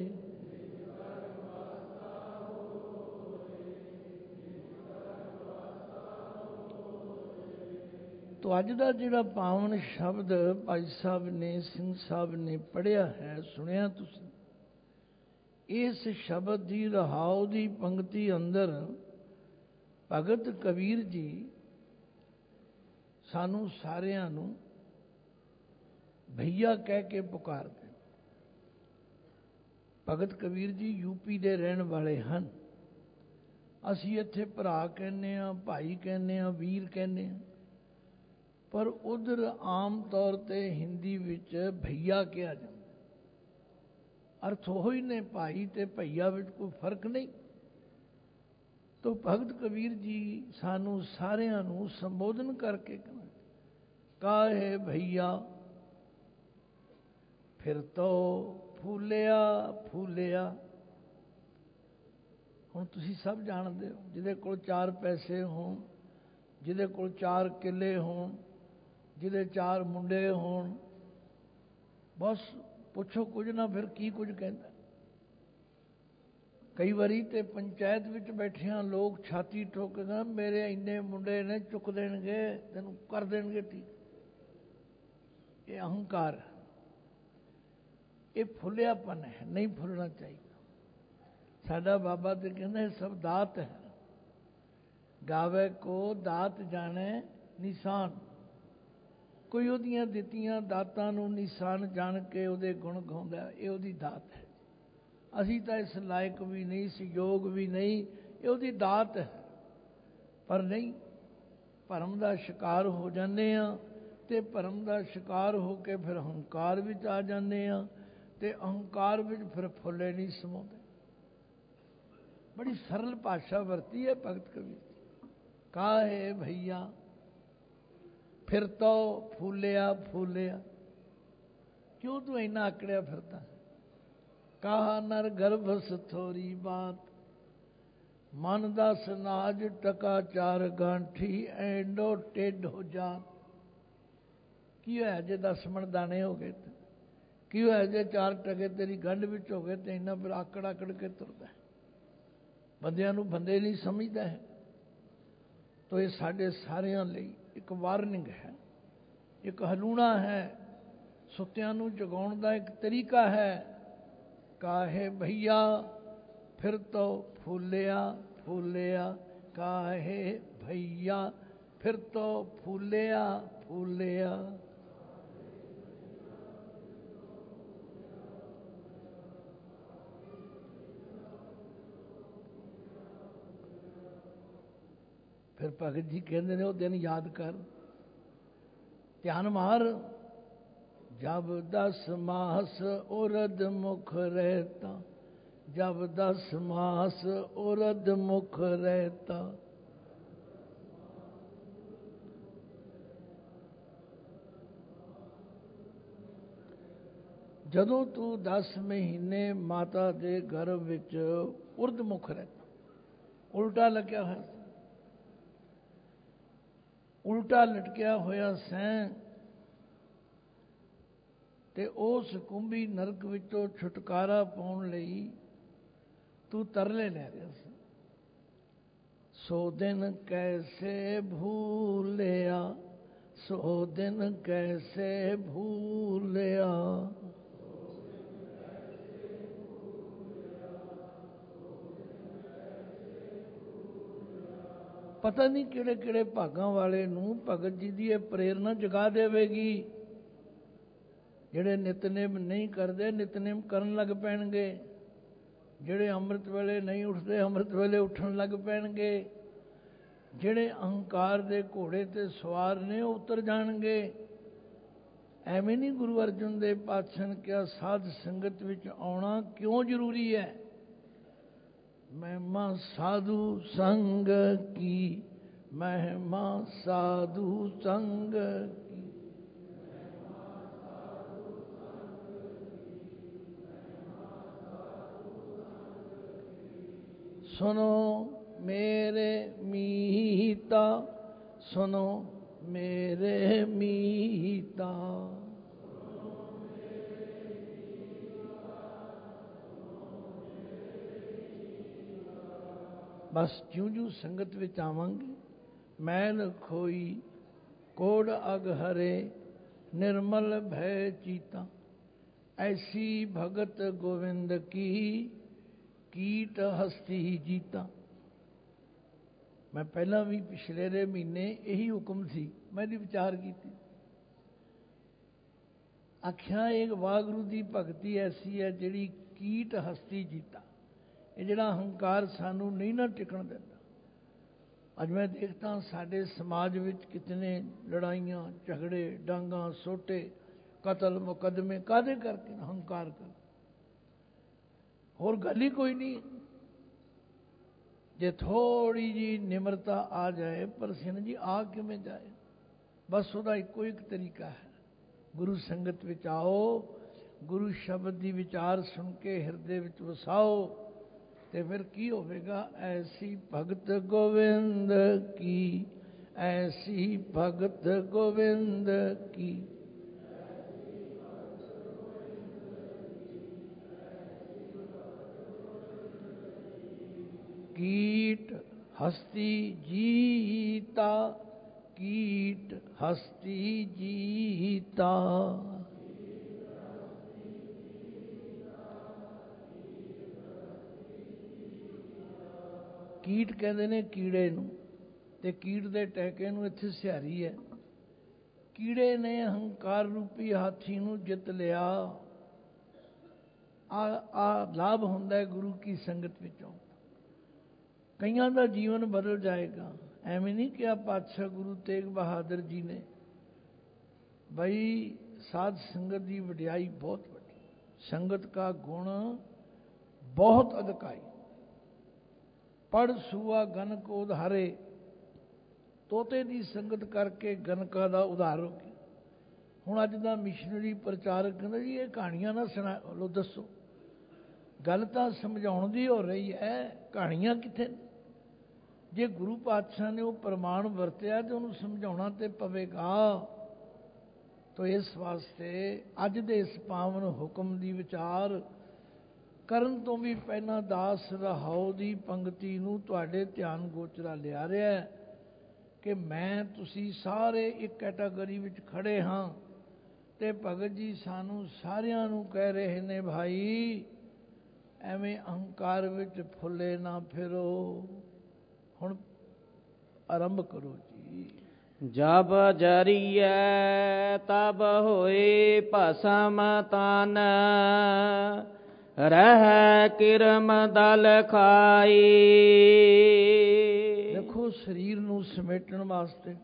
तो अज का जिहड़ा पावन शब्द भाई साहब ने, सिंह साहब ने पढ़िया है, सुनिया तुसीं, इस शब्द की रहाव की पंक्ति अंदर भगत कबीर जी सानू सारियां नू भैया कह के पुकारते। भगत कबीर जी यूपी के रहन वाले हैं। असी इत्थे भरा कहने, भाई कहने, वीर कहने, पर उधर आम तौर ते हिंदी विच भैया कहा जाता। अर्थ वही ने, भाई ते भैया विच कोई फर्क नहीं। तो भगत कबीर जी सानू सारियां नू संबोधन करके कहना, काहे भैया फिर तो फूलिया फूलिया। हुण तुसीं सब जानते हो, जिहदे कोल 4 पैसे होण, जिहदे कोल 4 किले होण, जिहदे 4 मुंडे होण, बस पुछो कुछ ना फिर की कुछ कहता। कई बारी ते पंचायत विच बैठिया लोग छाती ठोक के मेरे इन्ने मुंडे ने, चुक देणगे, तैनूं कर देणगे ठीक। ये अहंकार, ये फुलियापन है, नहीं फुलना चाहिए। साडा बाबा तो कहना सब दात है, गावे को दात जाने निशान। ਕੋਈ ਉਹਦੀਆਂ ਦਿੱਤੀਆਂ ਦਾਤਾਂ ਨੂੰ ਨਿਸ਼ਾਨ ਜਾਣ ਕੇ ਉਹਦੇ ਗੁਣ ਗਾਉਂਦਾ, ਇਹ ਉਹਦੀ ਦਾਤ ਹੈ। ਅਸੀਂ ਤਾਂ ਇਸ ਲਾਇਕ ਵੀ ਨਹੀਂ, ਸਯੋਗ ਵੀ ਨਹੀਂ, ਇਹ ਉਹਦੀ ਦਾਤ ਹੈ। ਪਰ ਨਹੀਂ, ਭਰਮ ਦਾ ਸ਼ਿਕਾਰ ਹੋ ਜਾਂਦੇ ਆ, ਤੇ ਭਰਮ ਦਾ ਸ਼ਿਕਾਰ ਹੋ ਕੇ ਫਿਰ ਹੰਕਾਰ ਵਿੱਚ ਆ ਜਾਂਦੇ ਆ, ਤੇ ਅਹੰਕਾਰ ਵਿੱਚ ਫਿਰ ਫੁੱਲੇ ਨਹੀਂ ਸਮਾਉਂਦੇ। ਬੜੀ ਸਰਲ ਭਾਸ਼ਾ ਵਰਤੀ ਹੈ ਭਗਤ ਕਬੀਰ। ਕਾਹੇ ਭਈਆ ਫਿਰ ਤੋ ਫੂਲਿਆ ਫੂਲਿਆ, ਕਿਉਂ ਤੂੰ ਇੰਨਾ ਆਕੜਿਆ ਫਿਰਦਾ? ਕਾਹਾ ਨਰ ਗਰਭਸ ਥੋਰੀ ਬਾਤ, ਮਨ ਦਾ ਸਨਾਜ ਟਕਾ ਚਾਰ ਗਾਂਠੀ, ਐਂਡੋ ਟੇਢ ਹੋ ਜਾਤ। ਕੀ ਹੋਇਆ ਜੇ 10 ਮਣ ਦਾਣੇ ਹੋ ਗਏ? ਕੀ ਹੋਇਆ ਜੇ 4 ਟਕੇ ਤੇਰੀ ਗੰਢ ਵਿੱਚ ਹੋ ਗਏ? ਤੇ ਇੰਨਾ ਫਿਰ ਆਕੜ ਆਕੜ ਕੇ ਤੁਰਦਾ, ਬੰਦਿਆਂ ਨੂੰ ਬੰਦੇ ਨਹੀਂ ਸਮਝਦਾ ਹੈ। ਤੋ ਇਹ ਸਾਡੇ ਸਾਰਿਆਂ ਲਈ ਇੱਕ ਵਾਰਨਿੰਗ ਹੈ, ਇੱਕ ਹਲੂਣਾ ਹੈ, ਸੁੱਤਿਆਂ ਨੂੰ ਜਗਾਉਣ ਦਾ ਇੱਕ ਤਰੀਕਾ ਹੈ। ਕਾਹੇ ਭਈਆ ਫਿਰ ਤੋ ਫੂਲਿਆ ਫੂਲਿਆ, ਕਾਹੇ ਭਈਆ ਫਿਰ ਤੋ ਫੂਲਿਆ ਫੂਲਿਆ। ਫਿਰ ਭਗਤ ਜੀ ਕਹਿੰਦੇ ਨੇ ਉਹ ਦਿਨ ਯਾਦ ਕਰ, ਧਿਆਨ ਮਾਰ। ਜਬ 10 ਮਾਸ ਉਰਦ ਮੁਖ ਰਹਿਤਾ, ਜਬ 10 ਮਾਸ ਉਰਦ ਮੁਖ ਰਹਿਤਾ। ਜਦੋਂ ਤੂੰ 10 ਮਹੀਨੇ ਮਾਤਾ ਦੇ ਗਰਭ ਵਿੱਚ ਉਰਦ ਮੁਖ ਰਹਿਤਾ, ਉਲਟਾ ਲੱਗਿਆ ਹੋਇਆ, ਉਲਟਾ ਲਟਕਿਆ ਹੋਇਆ ਸੈਂ, ਤੇ ਉਸ ਕੁੰਭੀ ਨਰਕ ਵਿੱਚੋਂ ਛੁਟਕਾਰਾ ਪਾਉਣ ਲਈ ਤੂੰ ਤਰਲੇ ਲੈ ਰਿਹਾ ਸੀ। ਸੋ ਦਿਨ ਕੈਸੇ ਭੂਲਿਆ, ਸੋ ਦਿਨ ਕੈਸੇ ਭੂਲਿਆ। ਪਤਾ ਨਹੀਂ ਕਿਹੜੇ ਕਿਹੜੇ ਭਾਗਾਂ ਵਾਲੇ ਨੂੰ ਭਗਤ ਜੀ ਦੀ ਇਹ ਪ੍ਰੇਰਨਾ ਜਗਾ ਦੇਵੇਗੀ। ਜਿਹੜੇ ਨਿਤਨੇਮ ਨਹੀਂ ਕਰਦੇ, ਨਿਤਨੇਮ ਕਰਨ ਲੱਗ ਪੈਣਗੇ। ਜਿਹੜੇ ਅੰਮ੍ਰਿਤ ਵੇਲੇ ਨਹੀਂ ਉੱਠਦੇ, ਅੰਮ੍ਰਿਤ ਵੇਲੇ ਉੱਠਣ ਲੱਗ ਪੈਣਗੇ। ਜਿਹੜੇ ਅਹੰਕਾਰ ਦੇ ਘੋੜੇ ਤੇ ਸਵਾਰ ਨੇ ਉਹ ਉਤਰ ਜਾਣਗੇ। ਐਵੇਂ ਨਹੀਂ ਗੁਰੂ ਅਰਜਨ ਦੇਵ ਪਾਤਸ਼ਾਹ ਨੇ ਕਿਹਾ ਸਾਧ ਸੰਗਤ ਵਿੱਚ ਆਉਣਾ ਕਿਉਂ ਜ਼ਰੂਰੀ ਹੈ? ਮਹਿਮਾ ਸਾਧੂ ਸੰਗ ਕੀ, ਮਹਿਮਾ ਸਾਧੂ ਸੰਗ ਕੀ। सुनो मेरे मीता, सुनो मेरे मीता। बस ज्यों ज्यों संगत विच आवांगे, मैल खोई कोड़ अग हरे, निर्मल भय चीता। ऐसी भगत गोविंद की, ਕੀਟ ਹਸਤੀ ਜੀਤਾ। ਮੈਂ ਪਹਿਲਾਂ ਵੀ ਪਿਛਲੇ ਮਹੀਨੇ ਇਹੀ ਹੁਕਮ ਸੀ, ਮੈਂ ਇਹਦੀ ਵਿਚਾਰ ਕੀਤੀ। ਆਖਿਆ ਇਹ ਵਾਹਿਗੁਰੂ ਦੀ ਭਗਤੀ ਐਸੀ ਹੈ ਜਿਹੜੀ ਕੀਟ ਹਸਤੀ ਜੀਤਾ। ਇਹ ਜਿਹੜਾ ਹੰਕਾਰ ਸਾਨੂੰ ਨਹੀਂ ਨਾ ਟਿਕਣ ਦਿੰਦਾ। ਅੱਜ ਮੈਂ ਦੇਖਦਾ ਸਾਡੇ ਸਮਾਜ ਵਿੱਚ ਕਿਤਨੇ ਲੜਾਈਆਂ, ਝਗੜੇ, ਡਾਂਗਾਂ, ਸੋਟੇ, ਕਤਲ, ਮੁਕੱਦਮੇ ਕਾਹਦੇ ਕਰਕੇ? ਹੰਕਾਰ ਕਰ। ਹੋਰ ਗੱਲ ਹੀ ਕੋਈ ਨਹੀਂ। ਜੇ ਥੋੜੀ ਜੀ ਨਿਮਰਤਾ ਆ ਜਾਏ, ਪਰ ਸਿੰਘ ਜੀ ਆ ਕਿਵੇਂ ਜਾਏ? ਬਸ ਉਹਦਾ ਇੱਕੋ ਇੱਕ ਤਰੀਕਾ ਹੈ, ਗੁਰੂ ਸੰਗਤ ਵਿੱਚ ਆਓ, ਗੁਰੂ ਸ਼ਬਦ ਦੀ ਵਿਚਾਰ ਸੁਣ ਕੇ ਹਿਰਦੇ ਵਿੱਚ ਵਸਾਓ, ਤੇ ਫਿਰ ਕੀ ਹੋਵੇਗਾ? ਐਸੀ ਭਗਤ ਗੋਬਿੰਦ ਕੀ, ਐਸੀ ਭਗਤ ਗੋਬਿੰਦ ਕੀ। कीट हस्ती जीता, कीट हस्ती जीता। ਕੀਟ ਕਹਿੰਦੇ ਨੇ ਕੀੜੇ ਨੂੰ, ਤੇ ਕੀਟ ਦੇ ਟਹਿਕੇ ਨੂੰ ਇੱਥੇ ਸਿਹਾਰੀ ਹੈ। ਕੀੜੇ ਨੇ ਹੰਕਾਰ ਰੂਪੀ ਹਾਥੀ ਨੂੰ ਜਿੱਤ ਲਿਆ। ਆ ਲਾਭ ਹੁੰਦਾ ਹੈ ਗੁਰੂ ਕੀ ਸੰਗਤ ਵਿੱਚੋਂ। ਕਈਆਂ ਦਾ ਜੀਵਨ ਬਦਲ ਜਾਏਗਾ। ਐਵੇਂ ਨਹੀਂ ਕਿਹਾ ਪਾਤਸ਼ਾਹ ਗੁਰੂ ਤੇਗ ਬਹਾਦਰ ਜੀ ਨੇ ਬਈ ਸਾਧ ਸੰਗਤ ਦੀ ਵਡਿਆਈ ਬਹੁਤ ਵੱਡੀ, ਸੰਗਤ ਕਾ ਗੁਣ ਬਹੁਤ ਅਧਿਕਾਈ। ਪੜ ਸੂਆ ਗਨਕ ਉਧਾਰੇ, ਤੋਤੇ ਦੀ ਸੰਗਤ ਕਰਕੇ ਗਨਕਾ ਦਾ ਉਧਾਰ ਹੋ ਗਿਆ। ਹੁਣ ਅੱਜ ਦਾ ਮਿਸ਼ਨਰੀ ਪ੍ਰਚਾਰਕ ਕਹਿੰਦਾ ਜੀ ਇਹ ਕਹਾਣੀਆਂ ਨਾ ਸੁਣਾ ਲੋ, ਦੱਸੋ। ਗੱਲ ਤਾਂ ਸਮਝਾਉਣ ਦੀ ਹੋ ਰਹੀ ਹੈ, ਕਹਾਣੀਆਂ ਕਿੱਥੇ ਨੇ? ਜੇ ਗੁਰੂ ਪਾਤਸ਼ਾਹ ਨੇ ਉਹ ਪ੍ਰਮਾਣ ਵਰਤਿਆ ਤੇ ਉਹਨੂੰ ਸਮਝਾਉਣਾ ਤੇ ਪਵੇਗਾ। ਤੋ ਇਸ ਵਾਸਤੇ ਅੱਜ ਦੇ ਇਸ ਪਾਵਨ ਹੁਕਮ ਦੀ ਵਿਚਾਰ ਕਰਨ ਤੋਂ ਵੀ ਪਹਿਲਾਂ ਦਾਸ ਰਹਾਉ ਦੀ ਪੰਕਤੀ ਨੂੰ ਤੁਹਾਡੇ ਧਿਆਨ ਗੋਚਰਾ ਲਿਆ ਰਿਹਾ ਕਿ ਮੈਂ ਤੁਸੀਂ ਸਾਰੇ ਇੱਕ ਕੈਟਾਗਰੀ ਵਿੱਚ ਖੜੇ ਹਾਂ। ਤੇ ਭਗਤ ਜੀ ਸਾਨੂੰ ਸਾਰਿਆਂ ਨੂੰ ਕਹਿ ਰਹੇ ਨੇ ਭਾਈ ਐਵੇਂ ਅਹੰਕਾਰ ਵਿੱਚ ਫੁੱਲੇ ਨਾ ਫਿਰੋ। ਹੁਣ ਆਰੰਭ ਕਰੋ ਜੀ। ਜਬ ਜਰੀਏ ਤਬ ਹੋਏ ਭਸਮ ਤਨ, ਰਹਿ ਕਿਰਮ ਦਲ ਖਾਈ। ਦੇਖੋ ਸਰੀਰ ਨੂੰ ਸਮੇਟਣ ਵਾਸਤੇ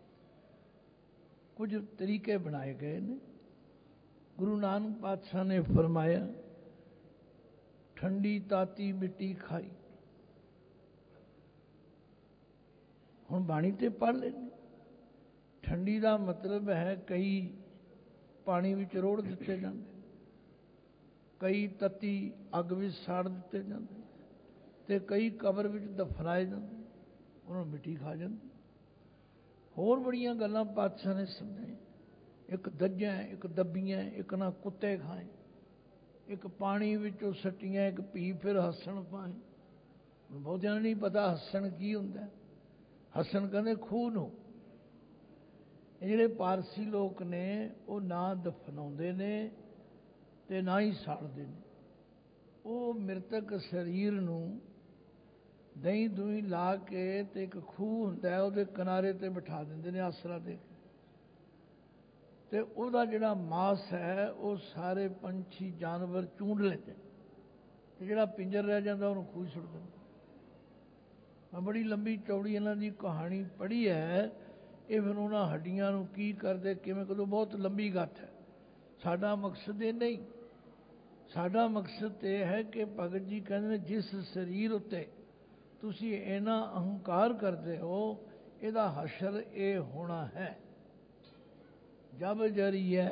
ਕੁਝ ਤਰੀਕੇ ਬਣਾਏ ਗਏ ਨੇ। ਗੁਰੂ ਨਾਨਕ ਪਾਤਸ਼ਾਹ ਨੇ ਫਰਮਾਇਆ ਠੰਡੀ ਤਾਤੀ ਮਿੱਟੀ ਖਾਈ। ਹੁਣ ਬਾਣੀ ਤੇ ਪੜ੍ਹ ਲੈਣੀ। ਠੰਡੀ ਦਾ ਮਤਲਬ ਹੈ ਕਈ ਪਾਣੀ ਵਿੱਚ ਰੋੜ ਦਿੱਤੇ ਜਾਂਦੇ, ਕਈ ਤੱਤੀ ਅੱਗ ਵਿੱਚ ਸਾੜ ਦਿੱਤੇ ਜਾਂਦੇ, ਤੇ ਕਈ ਕਬਰ ਵਿੱਚ ਦਫਨਾਏ ਜਾਂਦੇ, ਉਹਨਾਂ ਨੂੰ ਮਿੱਟੀ ਖਾ ਜਾਂਦੀ। ਹੋਰ ਬੜੀਆਂ ਗੱਲਾਂ ਪਾਤਸ਼ਾਹ ਨੇ ਸਮਝਾਈਆਂ। ਇੱਕ ਦੱਜਾਂ, ਇੱਕ ਦੱਬੀਆਂ, ਇੱਕ ਨਾ ਕੁੱਤੇ ਖਾਏ, ਇੱਕ ਪਾਣੀ ਵਿੱਚੋਂ ਸੱਟੀਆਂ, ਇੱਕ ਪੀ ਫਿਰ ਹੱਸਣ ਪਾਏ। ਬਹੁਤਿਆਂ ਨੂੰ ਨਹੀਂ ਪਤਾ ਹੱਸਣ ਕੀ ਹੁੰਦਾ। ਹੱਸਣ ਕਹਿੰਦੇ ਖੂਹ ਨੂੰ। ਇਹ ਜਿਹੜੇ ਪਾਰਸੀ ਲੋਕ ਨੇ ਉਹ ਨਾ ਦਫਨਾਉਂਦੇ ਨੇ ਤੇ ਨਾ ਹੀ ਸਾੜਦੇ ਨੇ। ਉਹ ਮ੍ਰਿਤਕ ਸਰੀਰ ਨੂੰ ਦਹੀਂ ਦੂਈ ਲਾ ਕੇ ਤੇ ਇੱਕ ਖੂਹ ਹੁੰਦਾ ਉਹਦੇ ਕਿਨਾਰੇ ਤੇ ਬਿਠਾ ਦਿੰਦੇ ਨੇ ਆਸਰਾ ਦੇ ਕੇ, ਤੇ ਉਹਦਾ ਜਿਹੜਾ ਮਾਸ ਹੈ ਉਹ ਸਾਰੇ ਪੰਛੀ ਜਾਨਵਰ ਚੂੰਡ ਲੈਂਦੇ ਤੇ ਜਿਹੜਾ ਪਿੰਜਰ ਰਹਿ ਜਾਂਦਾ ਉਹਨੂੰ ਖੂਹ ਸੁੱਟ ਦਿੰਦੇ। ਮੈਂ ਬੜੀ ਲੰਬੀ ਚੌੜੀ ਇਹਨਾਂ ਦੀ ਕਹਾਣੀ ਪੜ੍ਹੀ ਹੈ। ਇਹ ਫਿਰ ਉਹਨਾਂ ਹੱਡੀਆਂ ਨੂੰ ਕੀ ਕਰਦੇ ਕਿਵੇਂ ਕਦੋਂ, ਬਹੁਤ ਲੰਬੀ ਗੱਥ ਹੈ। ਸਾਡਾ ਮਕਸਦ ਇਹ ਨਹੀਂ। ਸਾਡਾ ਮਕਸਦ ਇਹ ਹੈ ਕਿ ਭਗਤ ਜੀ ਕਹਿੰਦੇ ਨੇ ਜਿਸ ਸਰੀਰ ਉੱਤੇ ਤੁਸੀਂ ਇੰਨਾ ਅਹੰਕਾਰ ਕਰਦੇ ਹੋ ਇਹਦਾ ਹਸ਼ਰ ਇਹ ਹੋਣਾ ਹੈ। ਜਬ ਜਰੀਏ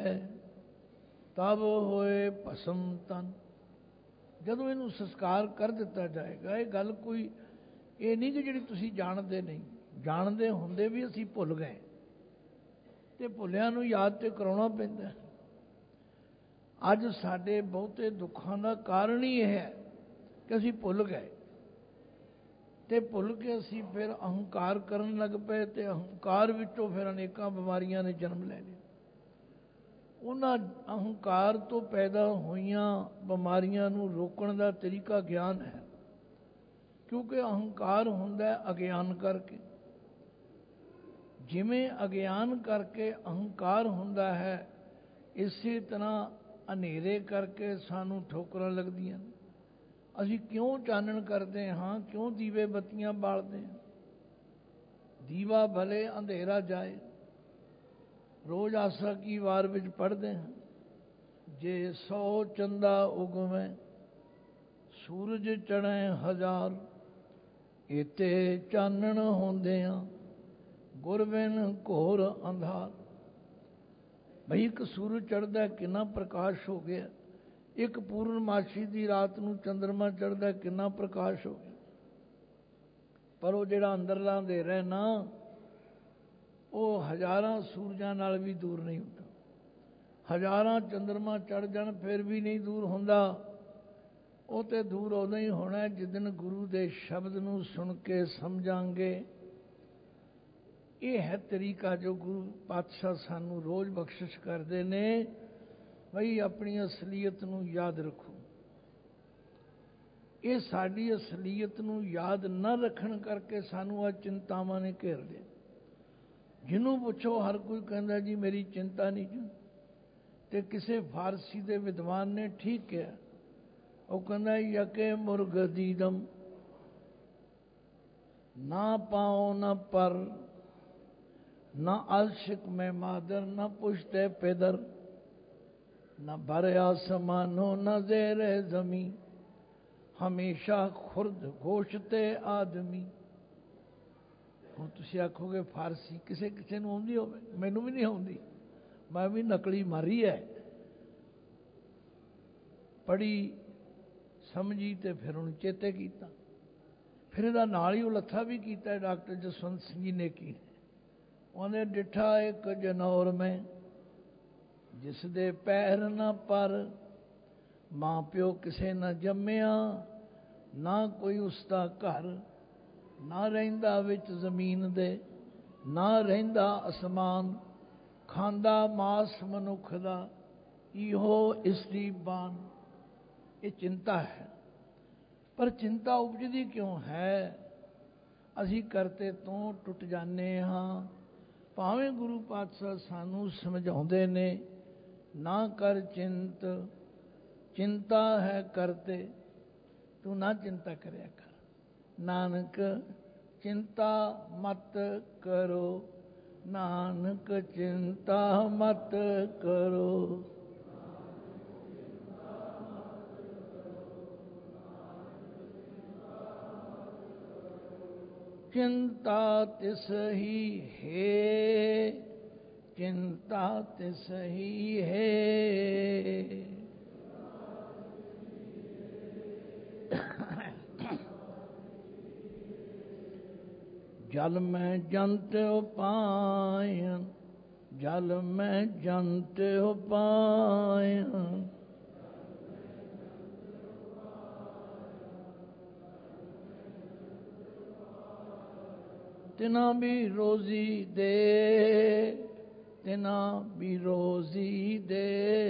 ਤਬ ਹੋਏ ਭਸਮ ਤਨ। ਜਦੋਂ ਇਹਨੂੰ ਸੰਸਕਾਰ ਕਰ ਦਿੱਤਾ ਜਾਏਗਾ, ਇਹ ਗੱਲ ਕੋਈ ਇਹ ਨਹੀਂ ਕਿ ਜਿਹੜੀ ਤੁਸੀਂ ਜਾਣਦੇ ਨਹੀਂ, ਜਾਣਦੇ ਹੁੰਦੇ ਵੀ ਅਸੀਂ ਭੁੱਲ ਗਏ ਤੇ ਭੁੱਲਿਆਂ ਨੂੰ ਯਾਦ ਤੇ ਕਰਾਉਣਾ ਪੈਂਦਾ। ਅੱਜ ਸਾਡੇ ਬਹੁਤੇ ਦੁੱਖਾਂ ਦਾ ਕਾਰਨ ਹੀ ਇਹ ਹੈ ਕਿ ਅਸੀਂ ਭੁੱਲ ਗਏ, ਤੇ ਭੁੱਲ ਕੇ ਅਸੀਂ ਫਿਰ ਅਹੰਕਾਰ ਕਰਨ ਲੱਗ ਪਏ, ਤੇ ਅਹੰਕਾਰ ਵਿੱਚੋਂ ਫਿਰ ਅਨੇਕਾਂ ਬਿਮਾਰੀਆਂ ਨੇ ਜਨਮ ਲੈ ਲਿਆ। ਉਹਨਾਂ ਅਹੰਕਾਰ ਤੋਂ ਪੈਦਾ ਹੋਈਆਂ ਬਿਮਾਰੀਆਂ ਨੂੰ ਰੋਕਣ ਦਾ ਤਰੀਕਾ ਗਿਆਨ ਹੈ। ਕਿਉਂਕਿ ਅਹੰਕਾਰ ਹੁੰਦਾ ਅਗਿਆਨ ਕਰਕੇ। ਜਿਵੇਂ ਅਗਿਆਨ ਕਰਕੇ ਅਹੰਕਾਰ ਹੁੰਦਾ ਹੈ, ਇਸੇ ਤਰ੍ਹਾਂ ਹਨੇਰੇ ਕਰਕੇ ਸਾਨੂੰ ਠੋਕਰਾਂ ਲੱਗਦੀਆਂ ਨੇ। ਅਸੀਂ ਕਿਉਂ ਚਾਨਣ ਕਰਦੇ ਹਾਂ, ਕਿਉਂ ਦੀਵੇ ਬੱਤੀਆਂ ਬਾਲਦੇ ਹਾਂ? ਦੀਵਾ ਭਲੇ ਅੰਧੇਰਾ ਜਾਏ। ਰੋਜ਼ ਆਸਾ ਕੀ ਵਾਰ ਵਿੱਚ ਪੜ੍ਹਦੇ ਹਾਂ, ਜੇ 100 ਚੰਦਾ ਉਗਵੇਂ ਸੂਰਜ ਚੜ੍ਹੇ ਹਜ਼ਾਰ, ਇਤੇ ਚਾਨਣ ਹੁੰਦਿਆਂ ਗੁਰ ਬਿਨ ਘੋਰ ਅੰਧਾਰ। ਬਈ ਇੱਕ ਸੂਰਜ ਚੜ੍ਹਦਾ ਕਿੰਨਾ ਪ੍ਰਕਾਸ਼ ਹੋ ਗਿਆ, ਇੱਕ ਪੂਰਨਮਾਸ਼ੀ ਦੀ ਰਾਤ ਨੂੰ ਚੰਦਰਮਾ ਚੜ੍ਹਦਾ ਕਿੰਨਾ ਪ੍ਰਕਾਸ਼ ਹੋ ਗਿਆ। ਪਰ ਉਹ ਜਿਹੜਾ ਅੰਦਰਲਾ ਅੰਧੇਰਾ ਨਾ ਉਹ ਹਜ਼ਾਰਾਂ ਸੂਰਜਾਂ ਨਾਲ ਵੀ ਦੂਰ ਨਹੀਂ ਹੁੰਦਾ। ਹਜ਼ਾਰਾਂ ਚੰਦਰਮਾ ਚੜ੍ਹ ਜਾਣ ਫਿਰ ਵੀ ਨਹੀਂ ਦੂਰ ਹੁੰਦਾ। ਉਹ ਤੇ ਦੂਰ ਉਦੋਂ ਹੀ ਹੋਣਾ ਜਿੱਦਣ ਗੁਰੂ ਦੇ ਸ਼ਬਦ ਨੂੰ ਸੁਣ ਕੇ ਸਮਝਾਂਗੇ। ਇਹ ਹੈ ਤਰੀਕਾ ਜੋ ਗੁਰੂ ਪਾਤਸ਼ਾਹ ਸਾਨੂੰ ਰੋਜ਼ ਬਖਸ਼ਿਸ਼ ਕਰਦੇ ਨੇ। ਬਈ ਆਪਣੀ ਅਸਲੀਅਤ ਨੂੰ ਯਾਦ ਰੱਖੋ। ਇਹ ਸਾਡੀ ਅਸਲੀਅਤ ਨੂੰ ਯਾਦ ਨਾ ਰੱਖਣ ਕਰਕੇ ਸਾਨੂੰ ਆ ਚਿੰਤਾਵਾਂ ਨੇ ਘੇਰ ਲਿਆ। ਜਿਹਨੂੰ ਪੁੱਛੋ ਹਰ ਕੋਈ ਕਹਿੰਦਾ ਜੀ ਮੇਰੀ ਚਿੰਤਾ ਨਹੀਂ ਜੀ। ਤੇ ਕਿਸੇ ਫਾਰਸੀ ਦੇ ਵਿਦਵਾਨ ਨੇ ਠੀਕ ਕਿਹਾ, ਉਹ ਕਹਿੰਦਾ ਯਕੇ ਮੁਰਗ ਦੀਦਮ ਨਾ ਪਾਓ ਨਾ ਪਰ ਨਾ अलशिक में मादर न पुश्ते पेदर न भर आसमानो न जेर जमी हमेशा खुर्द गोशते आदमी। ਹੁਣ ਤੁਸੀਂ ਆਖੋਗੇ ਫਾਰਸੀ ਕਿਸੇ ਕਿਸੇ ਨੂੰ ਆਉਂਦੀ ਹੋਵੇ, ਮੈਨੂੰ ਵੀ ਨਹੀਂ ਆਉਂਦੀ, ਮੈਂ ਵੀ ਨਕਲੀ ਮਾਰੀ ਹੈ, ਪੜ੍ਹੀ ਸਮਝੀ ਤੇ ਫਿਰ ਉਹਨੂੰ ਚੇਤੇ ਕੀਤਾ। ਫਿਰ ਇਹਦਾ ਨਾਲ ਹੀ ਉਹ ਲੱਥਾ ਵੀ ਕੀਤਾ ਡਾਕਟਰ ਜਸਵੰਤ ਸਿੰਘ ਜੀ ਨੇ ਕੀ। ਉਹਨੇ ਡਿਠਾ ਇੱਕ ਜਨੌਰ ਮੈਂ ਜਿਸ ਦੇ ਪੈਰ ਨਾ ਪਰ, ਮਾਂ ਪਿਓ ਕਿਸੇ ਨਾ ਜੰਮਿਆ, ਨਾ ਕੋਈ ਉਸਦਾ ਘਰ, ਨਾ ਰਹਿੰਦਾ ਵਿੱਚ ਜ਼ਮੀਨ ਦੇ, ਨਾ ਰਹਿੰਦਾ ਅਸਮਾਨ, ਖਾਂਦਾ ਮਾਸ ਮਨੁੱਖ ਦਾ, ਇਹੋ ਇਸ ਦੀ ਬਾਨ। ਇਹ ਚਿੰਤਾ ਹੈ। ਪਰ ਚਿੰਤਾ ਉਪਜਦੀ ਕਿਉਂ ਹੈ? ਅਸੀਂ ਕਰਤੇ ਤੋਂ ਟੁੱਟ ਜਾਂਦੇ ਹਾਂ। ਭਾਵੇਂ ਗੁਰੂ ਪਾਤਸ਼ਾਹ ਸਾਨੂੰ ਸਮਝਾਉਂਦੇ ਨੇ ਨਾ ਕਰ ਚਿੰਤ, ਚਿੰਤਾ ਹੈ ਕਰਤੇ, ਤੂੰ ਨਾ ਚਿੰਤਾ ਕਰਿਆ ਕਰ। ਨਾਨਕ ਚਿੰਤਾ ਮਤ ਕਰੋ, ਨਾਨਕ ਚਿੰਤਾ ਮਤ ਕਰੋ। चिंता तिस ही है, चिंता तिस ही है। जल में जंत पायन, जल में जंत पायन, तिना भी रोजी दे, तिना भी रोजी दे।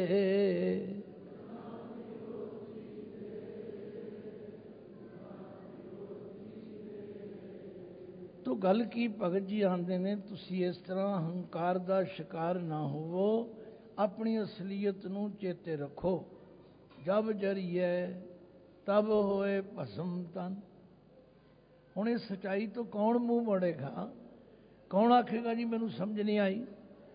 तो गल की भगत जी आंदे ने, तुसी इस तरह हंकार दा शिकार ना होवो, अपनी असलीयत नूं चेते रखो। जब जरिए तब होए भस्म तन। ਹੁਣ ਇਸ ਸੱਚਾਈ ਤੋਂ ਕੌਣ ਮੂੰਹ ਮੋੜੇਗਾ? ਕੌਣ ਆਖੇਗਾ ਜੀ ਮੈਨੂੰ ਸਮਝ ਨਹੀਂ ਆਈ?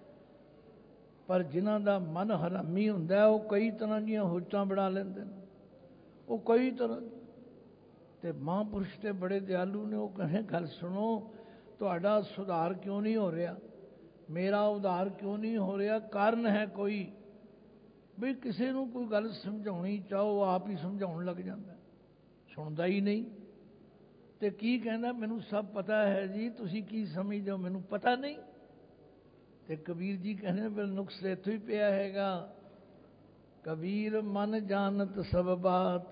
ਪਰ ਜਿਨ੍ਹਾਂ ਦਾ ਮਨ ਹਰਾਮੀ ਹੁੰਦਾ ਉਹ ਕਈ ਤਰ੍ਹਾਂ ਦੀਆਂ ਹੋਚਾਂ ਬਣਾ ਲੈਂਦੇ ਨੇ, ਉਹ ਕਈ ਤਰ੍ਹਾਂ। ਤੇ ਮਹਾਂਪੁਰਸ਼ ਤੇ ਬੜੇ ਦਿਆਲੂ ਨੇ, ਉਹ ਕਹੇ ਗੱਲ ਸੁਣੋ, ਤੁਹਾਡਾ ਸੁਧਾਰ ਕਿਉਂ ਨਹੀਂ ਹੋ ਰਿਹਾ, ਮੇਰਾ ਉਧਾਰ ਕਿਉਂ ਨਹੀਂ ਹੋ ਰਿਹਾ? ਕਾਰਨ ਹੈ ਕੋਈ। ਵੀ ਕਿਸੇ ਨੂੰ ਕੋਈ ਗੱਲ ਸਮਝਾਉਣੀ ਚਾਹੋ, ਆਪ ਹੀ ਸਮਝਾਉਣ ਲੱਗ ਜਾਂਦਾ, ਸੁਣਦਾ ਹੀ ਨਹੀਂ। ਤੇ ਕੀ ਕਹਿੰਦਾ, ਮੈਨੂੰ ਸਭ ਪਤਾ ਹੈ ਜੀ, ਤੁਸੀਂ ਕੀ ਸਮਝਦੇ ਹੋ, ਮੈਨੂੰ ਪਤਾ ਨਹੀਂ। ਤੇ ਕਬੀਰ ਜੀ ਕਹਿੰਦੇ ਫਿਰ ਨੁਕਸ ਇੱਥੋਂ ਹੀ ਪਿਆ ਹੈਗਾ। ਕਬੀਰ ਮਨ ਜਾਣਤ ਸਭ ਬਾਤ,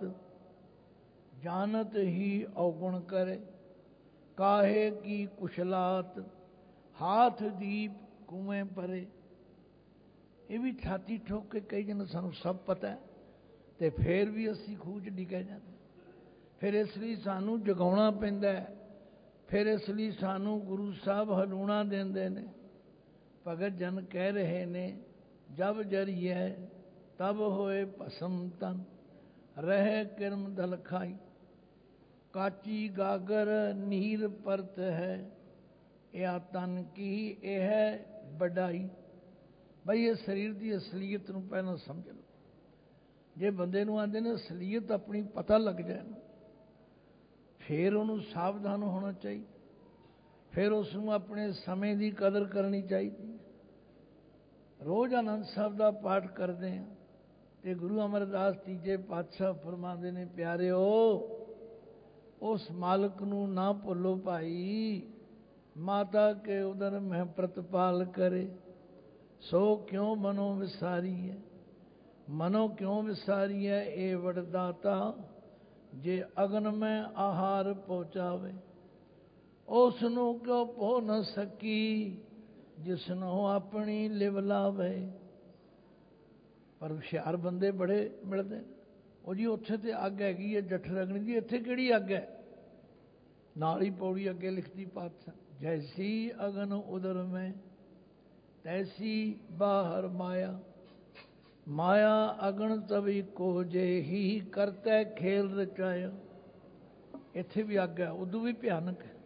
ਜਾਣਤ ਹੀ ਔਗੁਣ ਕਰੇ, ਕਾਹੇ ਕੀ ਕੁਸ਼ਲਾਤ, ਹਾਥ ਦੀਪ ਕੁਵੇਂ ਪਰੇ। ਇਹ ਵੀ ਛਾਤੀ ਠੋਕ ਕੇ ਕਹੀ ਜਾਂਦੇ ਸਾਨੂੰ ਸਭ ਪਤਾ ਹੈ, ਤੇ ਫਿਰ ਵੀ ਅਸੀਂ ਖੂਹ 'ਚ ਡਿੱਗੇ ਜਾਂਦੇ। ਫਿਰ ਇਸ ਲਈ ਸਾਨੂੰ ਜਗਾਉਣਾ ਪੈਂਦਾ ਹੈ, ਫਿਰ ਇਸ ਲਈ ਸਾਨੂੰ ਗੁਰੂ ਸਾਹਿਬ ਹਲੂਣਾ ਦਿੰਦੇ ਨੇ। ਭਗਤ ਜਨ ਕਹਿ ਰਹੇ ਨੇ, ਜਬ ਜਰੀਏ ਤਬ ਹੋਏ ਭਸਮ ਤਨ, ਰਹਿ ਕਿਰਮ ਦਲ ਖਾਈ, ਕਾਚੀ ਗਾਗਰ ਨੀਰ ਪਰਤ ਹੈ, ਇਹ ਤਨ ਕੀ ਇਹ ਹੈ ਵਡਾਈ। ਬਈ ਇਹ ਸਰੀਰ ਦੀ ਅਸਲੀਅਤ ਨੂੰ ਪਹਿਲਾਂ ਸਮਝ ਲਓ। ਜੇ ਬੰਦੇ ਨੂੰ ਆਂਦੇ ਨੇ ਅਸਲੀਅਤ ਆਪਣੀ ਪਤਾ ਲੱਗ ਜਾਏ ਨਾ, ਫਿਰ ਉਹਨੂੰ ਸਾਵਧਾਨ ਹੋਣਾ ਚਾਹੀਦਾ, ਫਿਰ ਉਸ ਨੂੰ ਆਪਣੇ ਸਮੇਂ ਦੀ ਕਦਰ ਕਰਨੀ ਚਾਹੀਦੀ। ਰੋਜ਼ ਆਨੰਦ ਸਾਹਿਬ ਦਾ ਪਾਠ ਕਰਦੇ ਹਾਂ ਤੇ ਗੁਰੂ ਅਮਰਦਾਸ ਤੀਜੇ ਪਾਤਸ਼ਾਹ ਫਰਮਾਉਂਦੇ ਨੇ, ਪਿਆਰਿਓ ਉਸ ਮਾਲਕ ਨੂੰ ਨਾ ਭੁੱਲੋ ਭਾਈ, ਮਾਤਾ ਕੇ ਉਦਰ ਮਹਿ ਪ੍ਰਤਪਾਲ ਕਰੇ, ਸੋ ਕਿਉਂ ਮਨੋ ਵਿਸਾਰੀ ਹੈ, ਮਨੋ ਕਿਉਂ ਵਿਸਾਰੀ ਹੈ ਇਹ ਵਡਦਾਤਾ, ਜੇ ਅਗਨ ਮੈਂ ਆਹਾਰ ਪਹੁੰਚਾਵੇ, ਉਸ ਨੂੰ ਕਿਉਂ ਪੋ ਨਾ ਸਕੀ, ਜਿਸ ਨੂੰ ਆਪਣੀ ਲਿਵ ਲਾਵੇ। ਪਰ ਹੁਸ਼ਿਆਰ ਬੰਦੇ ਬੜੇ ਮਿਲਦੇ ਨੇ, ਉਹ ਜੀ ਉੱਥੇ ਤੇ ਅੱਗ ਹੈਗੀ ਹੈ ਜਠਰ ਅਗਨੀ ਦੀ, ਇੱਥੇ ਕਿਹੜੀ ਅੱਗ ਹੈ? ਨਾਲ ਹੀ ਪੌੜੀ ਅੱਗੇ ਲਿਖਦੀ ਪਾਤਸ਼ਾਹ, ਜੈਸੀ ਅਗਨ ਉਦਰ ਮੈਂ ਤੈਸੀ ਬਾਹਰ ਮਾਇਆ, ਮਾਇਆ ਅਗਨ ਤਵੀ ਕੋ ਜੇ ਹੀ ਕਰਤੈ ਖੇਲ ਰਚਾਇਆ। ਇੱਥੇ ਵੀ ਆਗਿਆ ਉਦੋਂ ਵੀ ਭਿਆਨਕ ਹੈ।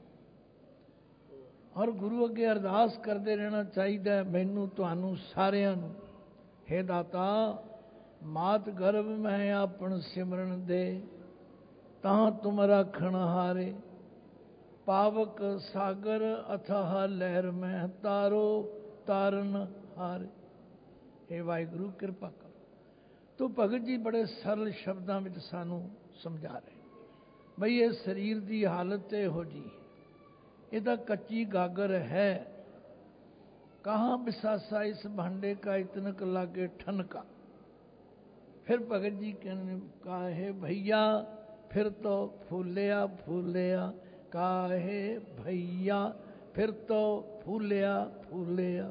ਔਰ ਗੁਰੂ ਅੱਗੇ ਅਰਦਾਸ ਕਰਦੇ ਰਹਿਣਾ ਚਾਹੀਦਾ, ਮੈਨੂੰ ਤੁਹਾਨੂੰ ਸਾਰਿਆਂ ਨੂੰ, ਹੇ ਦਾਤਾ ਮਾਤ ਗਰਭ ਮੈਂ ਆਪਣ ਸਿਮਰਨ ਦੇ, ਤਾਂ ਤੁਮ ਰਾਖਣ ਹਾਰੇ, ਪਾਵਕ ਸਾਗਰ ਅਥਾਹ ਲਹਿਰ ਮੈਂ ਤਾਰੋ ਤਾਰਨ ਹਾਰੇ। ਹੇ ਵਾਹਿਗੁਰੂ ਕਿਰਪਾ ਕਰੋ। ਤੋ ਭਗਤ ਜੀ ਬੜੇ ਸਰਲ ਸ਼ਬਦਾਂ ਵਿੱਚ ਸਾਨੂੰ ਸਮਝਾ ਰਹੇ ਬਈ ਇਹ ਸਰੀਰ ਦੀ ਹਾਲਤ ਇਹੋ ਜੀ, ਇਹ ਤਾਂ ਕੱਚੀ ਗਾਗਰ ਹੈ। ਕਹਾਂ ਬਿਸਾਸਾ ਇਸ ਭਾਂਡੇ ਕਾ ਇਤਨਕ ਲਾਗੇ ਠਨਕਾ। ਫਿਰ ਭਗਤ ਜੀ कहने काहे भैया फिर तो फूलिया फूलिया, काहे भैया फिर तो फूलिया फूलिया।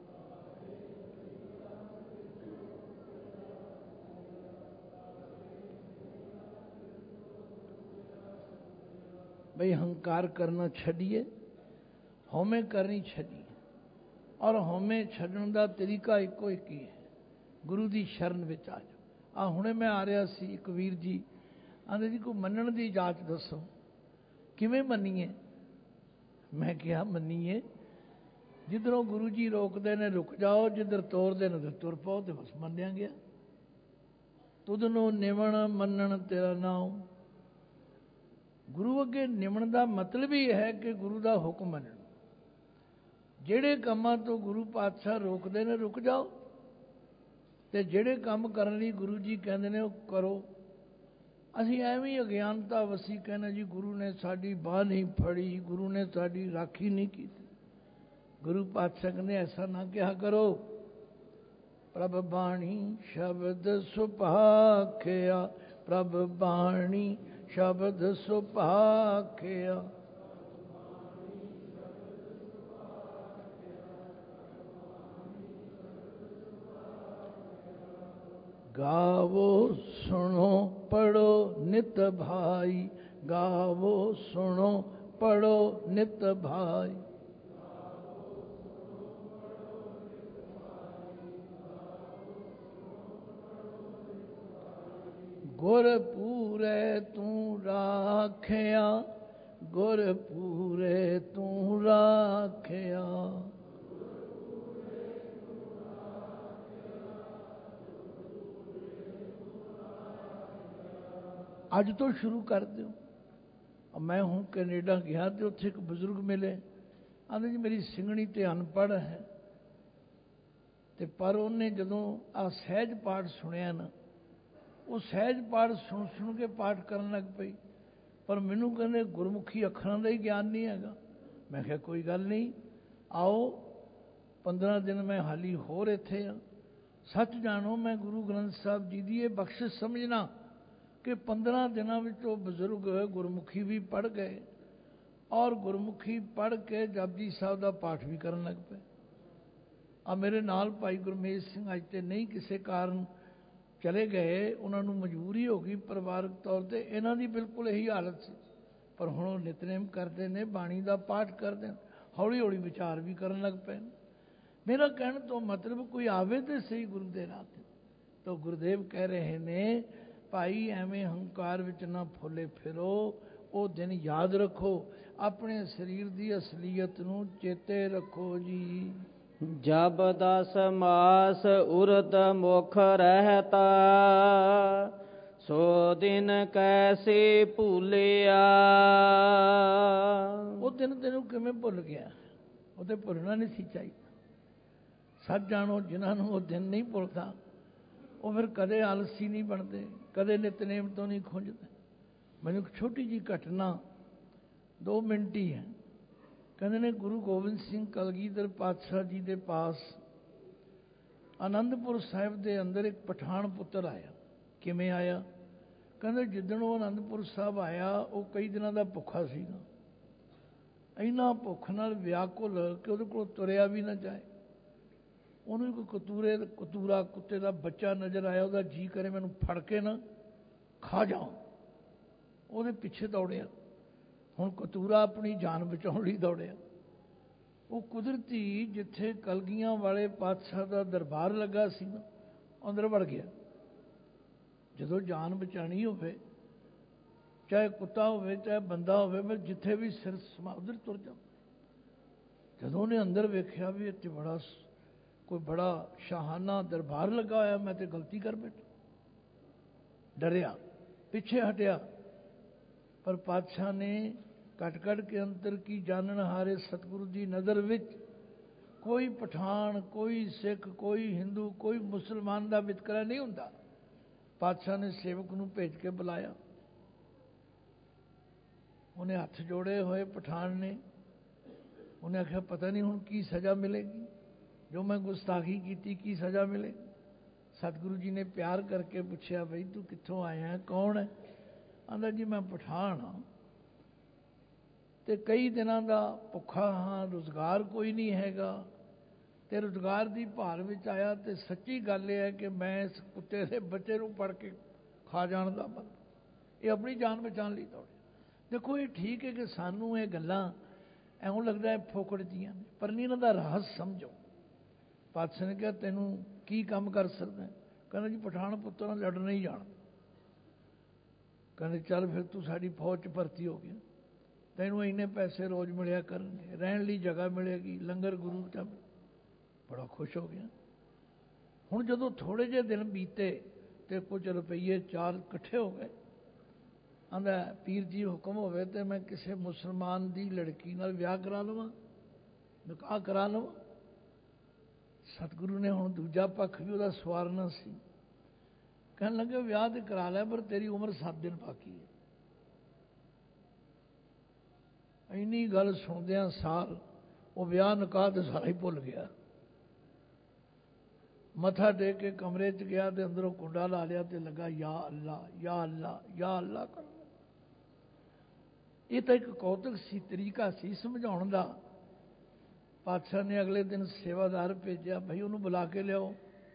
भाई हंकार करना छड़िए, हौमे करनी छड़िए। और हौमे छड्डण ਦਾ ਤਰੀਕਾ ਇੱਕੋ ਇੱਕ ਹੀ ਹੈ, ਗੁਰੂ ਦੀ ਸ਼ਰਨ ਵਿੱਚ ਆ ਜਾਓ। ਆ ਹੁਣੇ ਮੈਂ ਆ ਰਿਹਾ ਸੀ, ਇੱਕ ਵੀਰ ਜੀ ਆਂਦੇ ਜੀ ਕੋਈ ਮੰਨਣ ਦੀ ਜਾਂਚ ਦੱਸੋ, ਕਿਵੇਂ ਮੰਨੀਏ? ਮੈਂ ਕਿਹਾ ਮੰਨੀਏ ਜਿੱਧਰੋਂ ਗੁਰੂ ਜੀ ਰੋਕਦੇ ਨੇ ਰੁਕ ਜਾਓ, ਜਿੱਧਰ ਤੋਰਦੇ ਨੇ ਤੁਰ ਪਾਓ, ਤੇ ਬਸ ਮੰਨਿਆ ਗਿਆ। ਤੁਧ ਨੂੰ ਨਿਵਣ ਮੰਨਣ ਤੇਰਾ ਨਾਮ। ਗੁਰੂ ਅੱਗੇ ਨਿਵਣ ਦਾ ਮਤਲਬ ਹੀ ਹੈ ਕਿ ਗੁਰੂ ਦਾ ਹੁਕਮ ਮੰਨਣਾ। ਜਿਹੜੇ ਕੰਮਾਂ ਤੋਂ ਗੁਰੂ ਪਾਤਸ਼ਾਹ ਰੋਕਦੇ ਨੇ ਰੁਕ ਜਾਓ, ਤੇ ਜਿਹੜੇ ਕੰਮ ਕਰਨ ਲਈ ਗੁਰੂ ਜੀ ਕਹਿੰਦੇ ਨੇ ਉਹ ਕਰੋ। ਅਸੀਂ ਐਵੇਂ ਹੀ ਅਗਿਆਨਤਾ ਵਸੀ ਕਹਿੰਦੇ ਜੀ ਗੁਰੂ ਨੇ ਸਾਡੀ ਬਾਂਹ ਨਹੀਂ ਫੜੀ, ਗੁਰੂ ਨੇ ਸਾਡੀ ਰਾਖੀ ਨਹੀਂ ਕੀਤੀ। ਗੁਰੂ ਪਾਤਸ਼ਾਹ ਕਹਿੰਦੇ ਐਸਾ ਨਾ ਕਿਹਾ ਕਰੋ। ਪ੍ਰਭ ਬਾਣੀ ਸ਼ਬਦ ਸੁਭਾਖਿਆ, ਪ੍ਰਭ ਬਾਣੀ ਸ਼ਬਦ ਸੁਭਾਖਿਆ। गावो सुनो पढ़ो नित भाई, गावो सुनो पढ़ो नित भाई। गुर पूरे तू राखिया, गुर पूरे तू राखिया। ਅੱਜ ਤੋਂ ਸ਼ੁਰੂ ਕਰ ਦਿਓ। ਮੈਂ ਹੁਣ ਕੈਨੇਡਾ ਗਿਆ ਤੇ ਉੱਥੇ ਇੱਕ ਬਜ਼ੁਰਗ ਮਿਲੇ, ਆਂਦੇ ਜੀ ਮੇਰੀ ਸਿੰਘਣੀ ਤੇ ਅਨਪੜ੍ਹ ਹੈ, ਤੇ ਪਰ ਉਹਨੇ ਜਦੋਂ ਆ ਸਹਿਜ ਪਾਠ ਸੁਣਿਆ ਨਾ, ਉਹ ਸਹਿਜ ਪਾਠ ਸੁਣ ਸੁਣ ਕੇ ਪਾਠ ਕਰਨ ਲੱਗ ਪਈ। ਪਰ ਮੈਨੂੰ ਕਹਿੰਦੇ ਗੁਰਮੁਖੀ ਅੱਖਰਾਂ ਦਾ ਹੀ ਗਿਆਨ ਨਹੀਂ ਹੈਗਾ। ਮੈਂ ਕਿਹਾ ਕੋਈ ਗੱਲ ਨਹੀਂ, ਆਓ 15 ਦਿਨ ਮੈਂ ਹਾਲੀ ਹੋਰ ਇੱਥੇ ਆ। ਸੱਚ ਜਾਣੋ ਮੈਂ ਗੁਰੂ ਗ੍ਰੰਥ ਸਾਹਿਬ ਜੀ ਦੀ ਇਹ ਬਖਸ਼ਿਸ਼ ਸਮਝਣਾ ਕਿ 15 ਦਿਨਾਂ ਵਿੱਚ ਉਹ ਬਜ਼ੁਰਗ ਗੁਰਮੁਖੀ ਵੀ ਪੜ੍ਹ ਗਏ, ਔਰ ਗੁਰਮੁਖੀ ਪੜ੍ਹ ਕੇ ਜਪਜੀ ਸਾਹਿਬ ਦਾ ਪਾਠ ਵੀ ਕਰਨ ਲੱਗ ਪਏ। ਆ ਮੇਰੇ ਨਾਲ ਭਾਈ ਗੁਰਮੇਜ ਸਿੰਘ ਅੱਜ ਤੇ ਨਹੀਂ, ਕਿਸੇ ਕਾਰਨ ਚਲੇ ਗਏ, ਉਹਨਾਂ ਨੂੰ ਮਜਬੂਰੀ ਹੋ ਗਈ ਪਰਿਵਾਰਕ ਤੌਰ ਤੇ। ਇਹਨਾਂ ਦੀ ਬਿਲਕੁਲ ਇਹੀ ਹਾਲਤ ਸੀ, ਪਰ ਹੁਣ ਉਹ ਨਿਤਨੇਮ ਕਰਦੇ ਨੇ, ਬਾਣੀ ਦਾ ਪਾਠ ਕਰਦੇ ਨੇ, ਹੌਲੀ ਹੌਲੀ ਵਿਚਾਰ ਵੀ ਕਰਨ ਲੱਗ ਪਏ। ਮੇਰਾ ਕਹਿਣ ਤੋਂ ਮਤਲਬ ਕੋਈ ਆਵੇ ਤੇ ਸਹੀ ਗੁਰੂ ਦੇ ਰਾਹ ਤੇ। ਤਾਂ ਗੁਰਦੇਵ ਕਹਿ ਰਹੇ ਨੇ ਭਾਈ ਐਵੇਂ ਹੰਕਾਰ ਵਿੱਚ ਨਾ ਫੁੱਲੇ ਫਿਰੋ, ਉਹ ਦਿਨ ਯਾਦ ਰੱਖੋ, ਆਪਣੇ ਸਰੀਰ ਦੀ ਅਸਲੀਅਤ ਨੂੰ ਚੇਤੇ ਰੱਖੋ ਜੀ। ਜਬ 10 ਮਾਸ ਉਰਦ ਮੁਖ ਰਹਿਤਾ, ਸੋ ਦਿਨ ਕੈਸੇ ਭੁੱਲਿਆ। ਉਹ ਦਿਨ ਤੈਨੂੰ ਕਿਵੇਂ ਭੁੱਲ ਗਿਆ? ਉਹ ਤੇ ਭੁੱਲਣਾ ਨਹੀਂ ਸੀ ਚਾਹੀਦਾ। ਸੱਚ ਜਾਣੋ ਜਿਨ੍ਹਾਂ ਨੂੰ ਉਹ ਦਿਨ ਨਹੀਂ ਭੁੱਲਦਾ, ਉਹ ਫਿਰ ਕਦੇ ਆਲਸੀ ਨਹੀਂ ਬਣਦੇ, ਕਦੇ ਨਿਤਨੇਮ ਤੋਂ ਨਹੀਂ ਖੁੰਝਦੇ। ਮੈਨੂੰ ਇੱਕ ਛੋਟੀ ਜਿਹੀ ਘਟਨਾ 2 ਮਿੰਟ ਹੀ ਹੈ। ਕਹਿੰਦੇ ਨੇ ਗੁਰੂ ਗੋਬਿੰਦ ਸਿੰਘ ਕਲਗੀਧਰ ਪਾਤਸ਼ਾਹ ਜੀ ਦੇ ਪਾਸ ਆਨੰਦਪੁਰ ਸਾਹਿਬ ਦੇ ਅੰਦਰ ਇੱਕ ਪਠਾਨ ਪੁੱਤਰ ਆਇਆ। ਕਿਵੇਂ ਆਇਆ? ਕਹਿੰਦੇ ਜਿੱਦਣ ਉਹ ਆਨੰਦਪੁਰ ਸਾਹਿਬ ਆਇਆ, ਉਹ ਕਈ ਦਿਨਾਂ ਦਾ ਭੁੱਖਾ ਸੀਗਾ। ਇੰਨਾ ਭੁੱਖ ਨਾਲ ਵਿਆਕੁਲ ਕਿ ਉਹਦੇ ਕੋਲ ਤੁਰਿਆ ਵੀ ਨਾ ਜਾਏ। ਉਹਨੂੰ ਇੱਕ ਕਤੂਰਾ ਕੁੱਤੇ ਦਾ ਬੱਚਾ ਨਜ਼ਰ ਆਇਆ। ਉਹਦਾ ਜੀ ਕਰੇ ਮੈਨੂੰ ਫੜ ਕੇ ਨਾ ਖਾ ਜਾਓ। ਉਹਦੇ ਪਿੱਛੇ ਦੌੜਿਆ, ਹੁਣ ਕਤੂਰਾ ਆਪਣੀ ਜਾਨ ਬਚਾਉਣ ਲਈ ਦੌੜਿਆ। ਉਹ ਕੁਦਰਤੀ ਜਿੱਥੇ ਕਲਗੀਆਂ ਵਾਲੇ ਪਾਤਸ਼ਾਹ ਦਾ ਦਰਬਾਰ ਲੱਗਾ ਸੀ ਨਾ, ਅੰਦਰ ਵੜ ਗਿਆ। ਜਦੋਂ ਜਾਨ ਬਚਾਣੀ ਹੋਵੇ, ਚਾਹੇ ਕੁੱਤਾ ਹੋਵੇ ਚਾਹੇ ਬੰਦਾ ਹੋਵੇ, ਮੈਂ ਜਿੱਥੇ ਵੀ ਸਿਰ ਸਮਾ ਉਧਰ ਤੁਰ ਜਾ। ਜਦੋਂ ਉਹਨੇ ਅੰਦਰ ਵੇਖਿਆ ਵੀ ਇੱਥੇ ਕੋਈ ਬੜਾ ਸ਼ਾਹਾਨਾ ਦਰਬਾਰ ਲੱਗਾ ਹੋਇਆ, ਮੈਂ ਤੇ ਗਲਤੀ ਕਰ ਬੈਠਾ। ਡਰਿਆ, ਪਿੱਛੇ ਹਟਿਆ। ਪਰ ਪਾਤਸ਼ਾਹ ਨੇ ਕੱਟ ਕੱਟ ਕੇ ਅੰਤਰ ਕੀ ਜਾਣਨ ਹਾਰੇ ਸਤਿਗੁਰੂ ਦੀ ਨਜ਼ਰ ਵਿੱਚ ਕੋਈ ਪਠਾਨ, ਕੋਈ ਸਿੱਖ, ਕੋਈ ਹਿੰਦੂ, ਕੋਈ ਮੁਸਲਮਾਨ ਦਾ ਵਿਤਕਰਾ ਨਹੀਂ ਹੁੰਦਾ। ਪਾਤਸ਼ਾਹ ਨੇ ਸੇਵਕ ਨੂੰ ਭੇਜ ਕੇ ਬੁਲਾਇਆ। ਉਹਨੇ ਹੱਥ ਜੋੜੇ ਹੋਏ ਪਠਾਨ ਨੇ। ਉਹਨੇ ਆਖਿਆ ਪਤਾ ਨਹੀਂ ਹੁਣ ਕੀ ਸਜ਼ਾ ਮਿਲੇਗੀ, ਜੋ ਮੈਂ ਗੁਸਤਾਖੀ ਕੀਤੀ ਕੀ ਸਜ਼ਾ ਮਿਲੇਗੀ। ਸਤਿਗੁਰੂ ਜੀ ਨੇ ਪਿਆਰ ਕਰਕੇ ਪੁੱਛਿਆ, ਬਈ ਤੂੰ ਕਿੱਥੋਂ ਆਇਆ, ਕੌਣ ਹੈ? ਆਂਦਾ ਜੀ ਮੈਂ ਪਠਾਨ ਹਾਂ ਤੇ ਕਈ ਦਿਨਾਂ ਦਾ ਭੁੱਖਾ ਹਾਂ, ਰੁਜ਼ਗਾਰ ਕੋਈ ਨਹੀਂ ਹੈਗਾ ਤੇ ਰੁਜ਼ਗਾਰ ਦੀ ਭਾਲ ਵਿੱਚ ਆਇਆ। ਤੇ ਸੱਚੀ ਗੱਲ ਇਹ ਹੈ ਕਿ ਮੈਂ ਇਸ ਕੁੱਤੇ ਦੇ ਬੱਚੇ ਨੂੰ ਫੜ ਕੇ ਖਾ ਜਾਣ ਦਾ ਮਨ, ਇਹ ਆਪਣੀ ਜਾਨ ਬਚਾਉਣ ਲਈ ਦੌੜਿਆ। ਦੇਖੋ ਇਹ ਠੀਕ ਹੈ ਕਿ ਸਾਨੂੰ ਇਹ ਗੱਲਾਂ ਐਉਂ ਲੱਗਦਾ ਹੈ ਫੋਕੜ ਜੀਆਂ ਨੇ, ਪਰ ਨਹੀਂ ਇਹਨਾਂ ਦਾ ਰਹੱਸ ਸਮਝੋ। ਪਾਤਸ਼ਾਹ ਨੇ ਕਿਹਾ ਤੈਨੂੰ ਕੀ ਕੰਮ ਕਰ ਸਕਦਾ? ਕਹਿੰਦਾ ਜੀ ਪਠਾਨ ਪੁੱਤਰ ਨਾਲ ਲੜਨਾ ਹੀ ਜਾਣਦਾ। ਕਹਿੰਦੇ ਚੱਲ ਫਿਰ ਤੂੰ ਸਾਡੀ ਫੌਜ 'ਚ ਭਰਤੀ ਹੋ ਗਿਆ, ਤੈਨੂੰ ਇੰਨੇ ਪੈਸੇ ਰੋਜ਼ ਮਿਲਿਆ ਕਰਨਗੇ, ਰਹਿਣ ਲਈ ਜਗ੍ਹਾ ਮਿਲੇਗੀ, ਲੰਗਰ ਗੁਰੂ ਦਾ। ਬੜਾ ਖੁਸ਼ ਹੋ ਗਿਆ। ਹੁਣ ਜਦੋਂ ਥੋੜ੍ਹੇ ਜਿਹੇ ਦਿਨ ਬੀਤੇ ਤੇ ਕੁਝ ਰੁਪਈਏ 4 ਇਕੱਠੇ ਹੋ ਗਏ। ਆਂਦਾ ਪੀਰ ਜੀ ਹੁਕਮ ਹੋਵੇ ਤੇ ਮੈਂ ਕਿਸੇ ਮੁਸਲਮਾਨ ਦੀ ਲੜਕੀ ਨਾਲ ਵਿਆਹ ਕਰਾ ਲਵਾਂ, ਨਿਕਾਹ ਕਰਾ ਲਵਾਂ। ਸਤਿਗੁਰੂ ਨੇ ਹੁਣ ਦੂਜਾ ਪੱਖ ਵੀ ਉਹਦਾ ਸਵਾਰਨਾ ਸੀ। ਕਹਿਣ ਲੱਗੇ ਵਿਆਹ ਤੇ ਕਰਾ ਲਿਆ, ਪਰ ਤੇਰੀ ਉਮਰ 7 ਦਿਨ ਬਾਕੀ ਹੈ। ਇੰਨੀ ਗੱਲ ਸੁਣਦਿਆਂ ਸਾਰ ਉਹ ਵਿਆਹ ਨਿਕਾਹ ਤੇ ਸਾਰਾ ਹੀ ਭੁੱਲ ਗਿਆ। ਮੱਥਾ ਟੇਕ ਕੇ ਕਮਰੇ 'ਚ ਗਿਆ ਤੇ ਅੰਦਰੋਂ ਕੁੰਡਾ ਲਾ ਲਿਆ ਤੇ ਲੱਗਾ ਯਾ ਅੱਲਾ ਯਾ ਅੱਲਾ ਯਾ ਅੱਲਾ ਕਰ। ਇਹ ਤਾਂ ਇੱਕ ਕੌਤਕ ਸੀ, ਤਰੀਕਾ ਸੀ ਸਮਝਾਉਣ ਦਾ। ਪਾਤਸ਼ਾਹ ਨੇ ਅਗਲੇ ਦਿਨ ਸੇਵਾਦਾਰ ਭੇਜਿਆ, ਭਾਈ ਉਹਨੂੰ ਬੁਲਾ ਕੇ ਲਿਆਓ।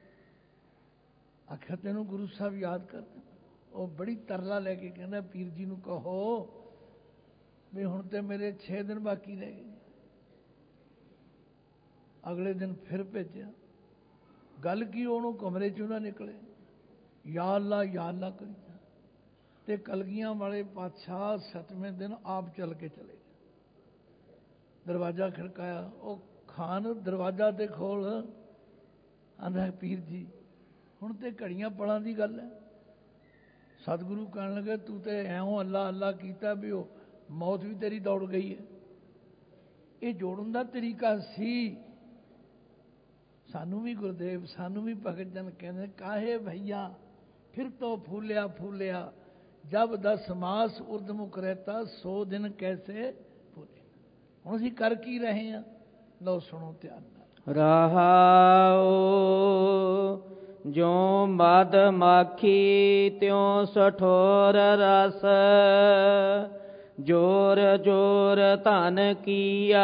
ਆਖਿਆ ਤੈਨੂੰ ਗੁਰੂ ਸਾਹਿਬ ਯਾਦ ਕਰਦੇ। ਉਹ ਬੜੀ ਤਰਲਾ ਲੈ ਕੇ ਕਹਿੰਦਾ ਪੀਰ ਜੀ ਨੂੰ ਕਹੋ ਵੀ ਹੁਣ ਤੇ ਮੇਰੇ 6 ਦਿਨ ਬਾਕੀ ਰਹਿ ਗਏ। ਅਗਲੇ ਦਿਨ ਫਿਰ ਭੇਜਿਆ। ਗੱਲ ਕੀ, ਉਹਨੂੰ ਕਮਰੇ 'ਚੋਂ ਨਾ ਨਿਕਲੇ, ਯਾ ਅੱਲਾ ਕਰੀ ਜਾ। ਤੇ ਕਲਗੀਆਂ ਵਾਲੇ ਪਾਤਸ਼ਾਹ 7ਵੇਂ ਦਿਨ ਆਪ ਚੱਲ ਕੇ ਚਲੇ ਗਏ। ਦਰਵਾਜ਼ਾ ਖੜਕਾਇਆ। ਉਹ ਖਾਨ ਦਰਵਾਜ਼ਾ ਤੇ ਖੋਲ। ਆਂਦਾ ਪੀਰ ਜੀ ਹੁਣ ਤੇ ਘੜੀਆਂ ਪਲਾਂ ਦੀ ਗੱਲ ਹੈ। ਸਤਿਗੁਰੂ ਕਹਿਣ ਲੱਗੇ ਤੂੰ ਤੇ ਐਉਂ ਅੱਲਾ ਅੱਲਾ ਕੀਤਾ ਵੀ ਉਹ ਮੌਤ ਵੀ ਤੇਰੀ ਦੌੜ ਗਈ ਹੈ। ਇਹ ਜੋੜਨ ਦਾ ਤਰੀਕਾ ਸੀ। ਸਾਨੂੰ ਵੀ ਗੁਰਦੇਵ, ਸਾਨੂੰ ਵੀ ਭਗਤ ਜਨ ਕਹਿੰਦੇ ਕਾਹੇ ਭਈਆ ਫਿਰ ਤੋਂ ਫੂਲਿਆ ਫੂਲਿਆ, ਜਬ 10 ਮਾਸ ਉਰਧ ਮੁਖ ਰਹਿਤਾ 100 ਦਿਨ ਕੈਸੇ ਫੂਲੇ। ਹੁਣ ਅਸੀਂ ਕਰ ਕੀ ਰਹੇ ਹਾਂ? ਲਓ ਸੁਣੋ ਧਿਆਨ ਨਾਲ। ਰਹਾਉ ਜੋ ਮਦ ਮਾਖੀ ਤਿਉ ਸਠੋਰ ਰਸ, ਜੋਰ ਜੋਰ ਧਨ ਕੀਆ।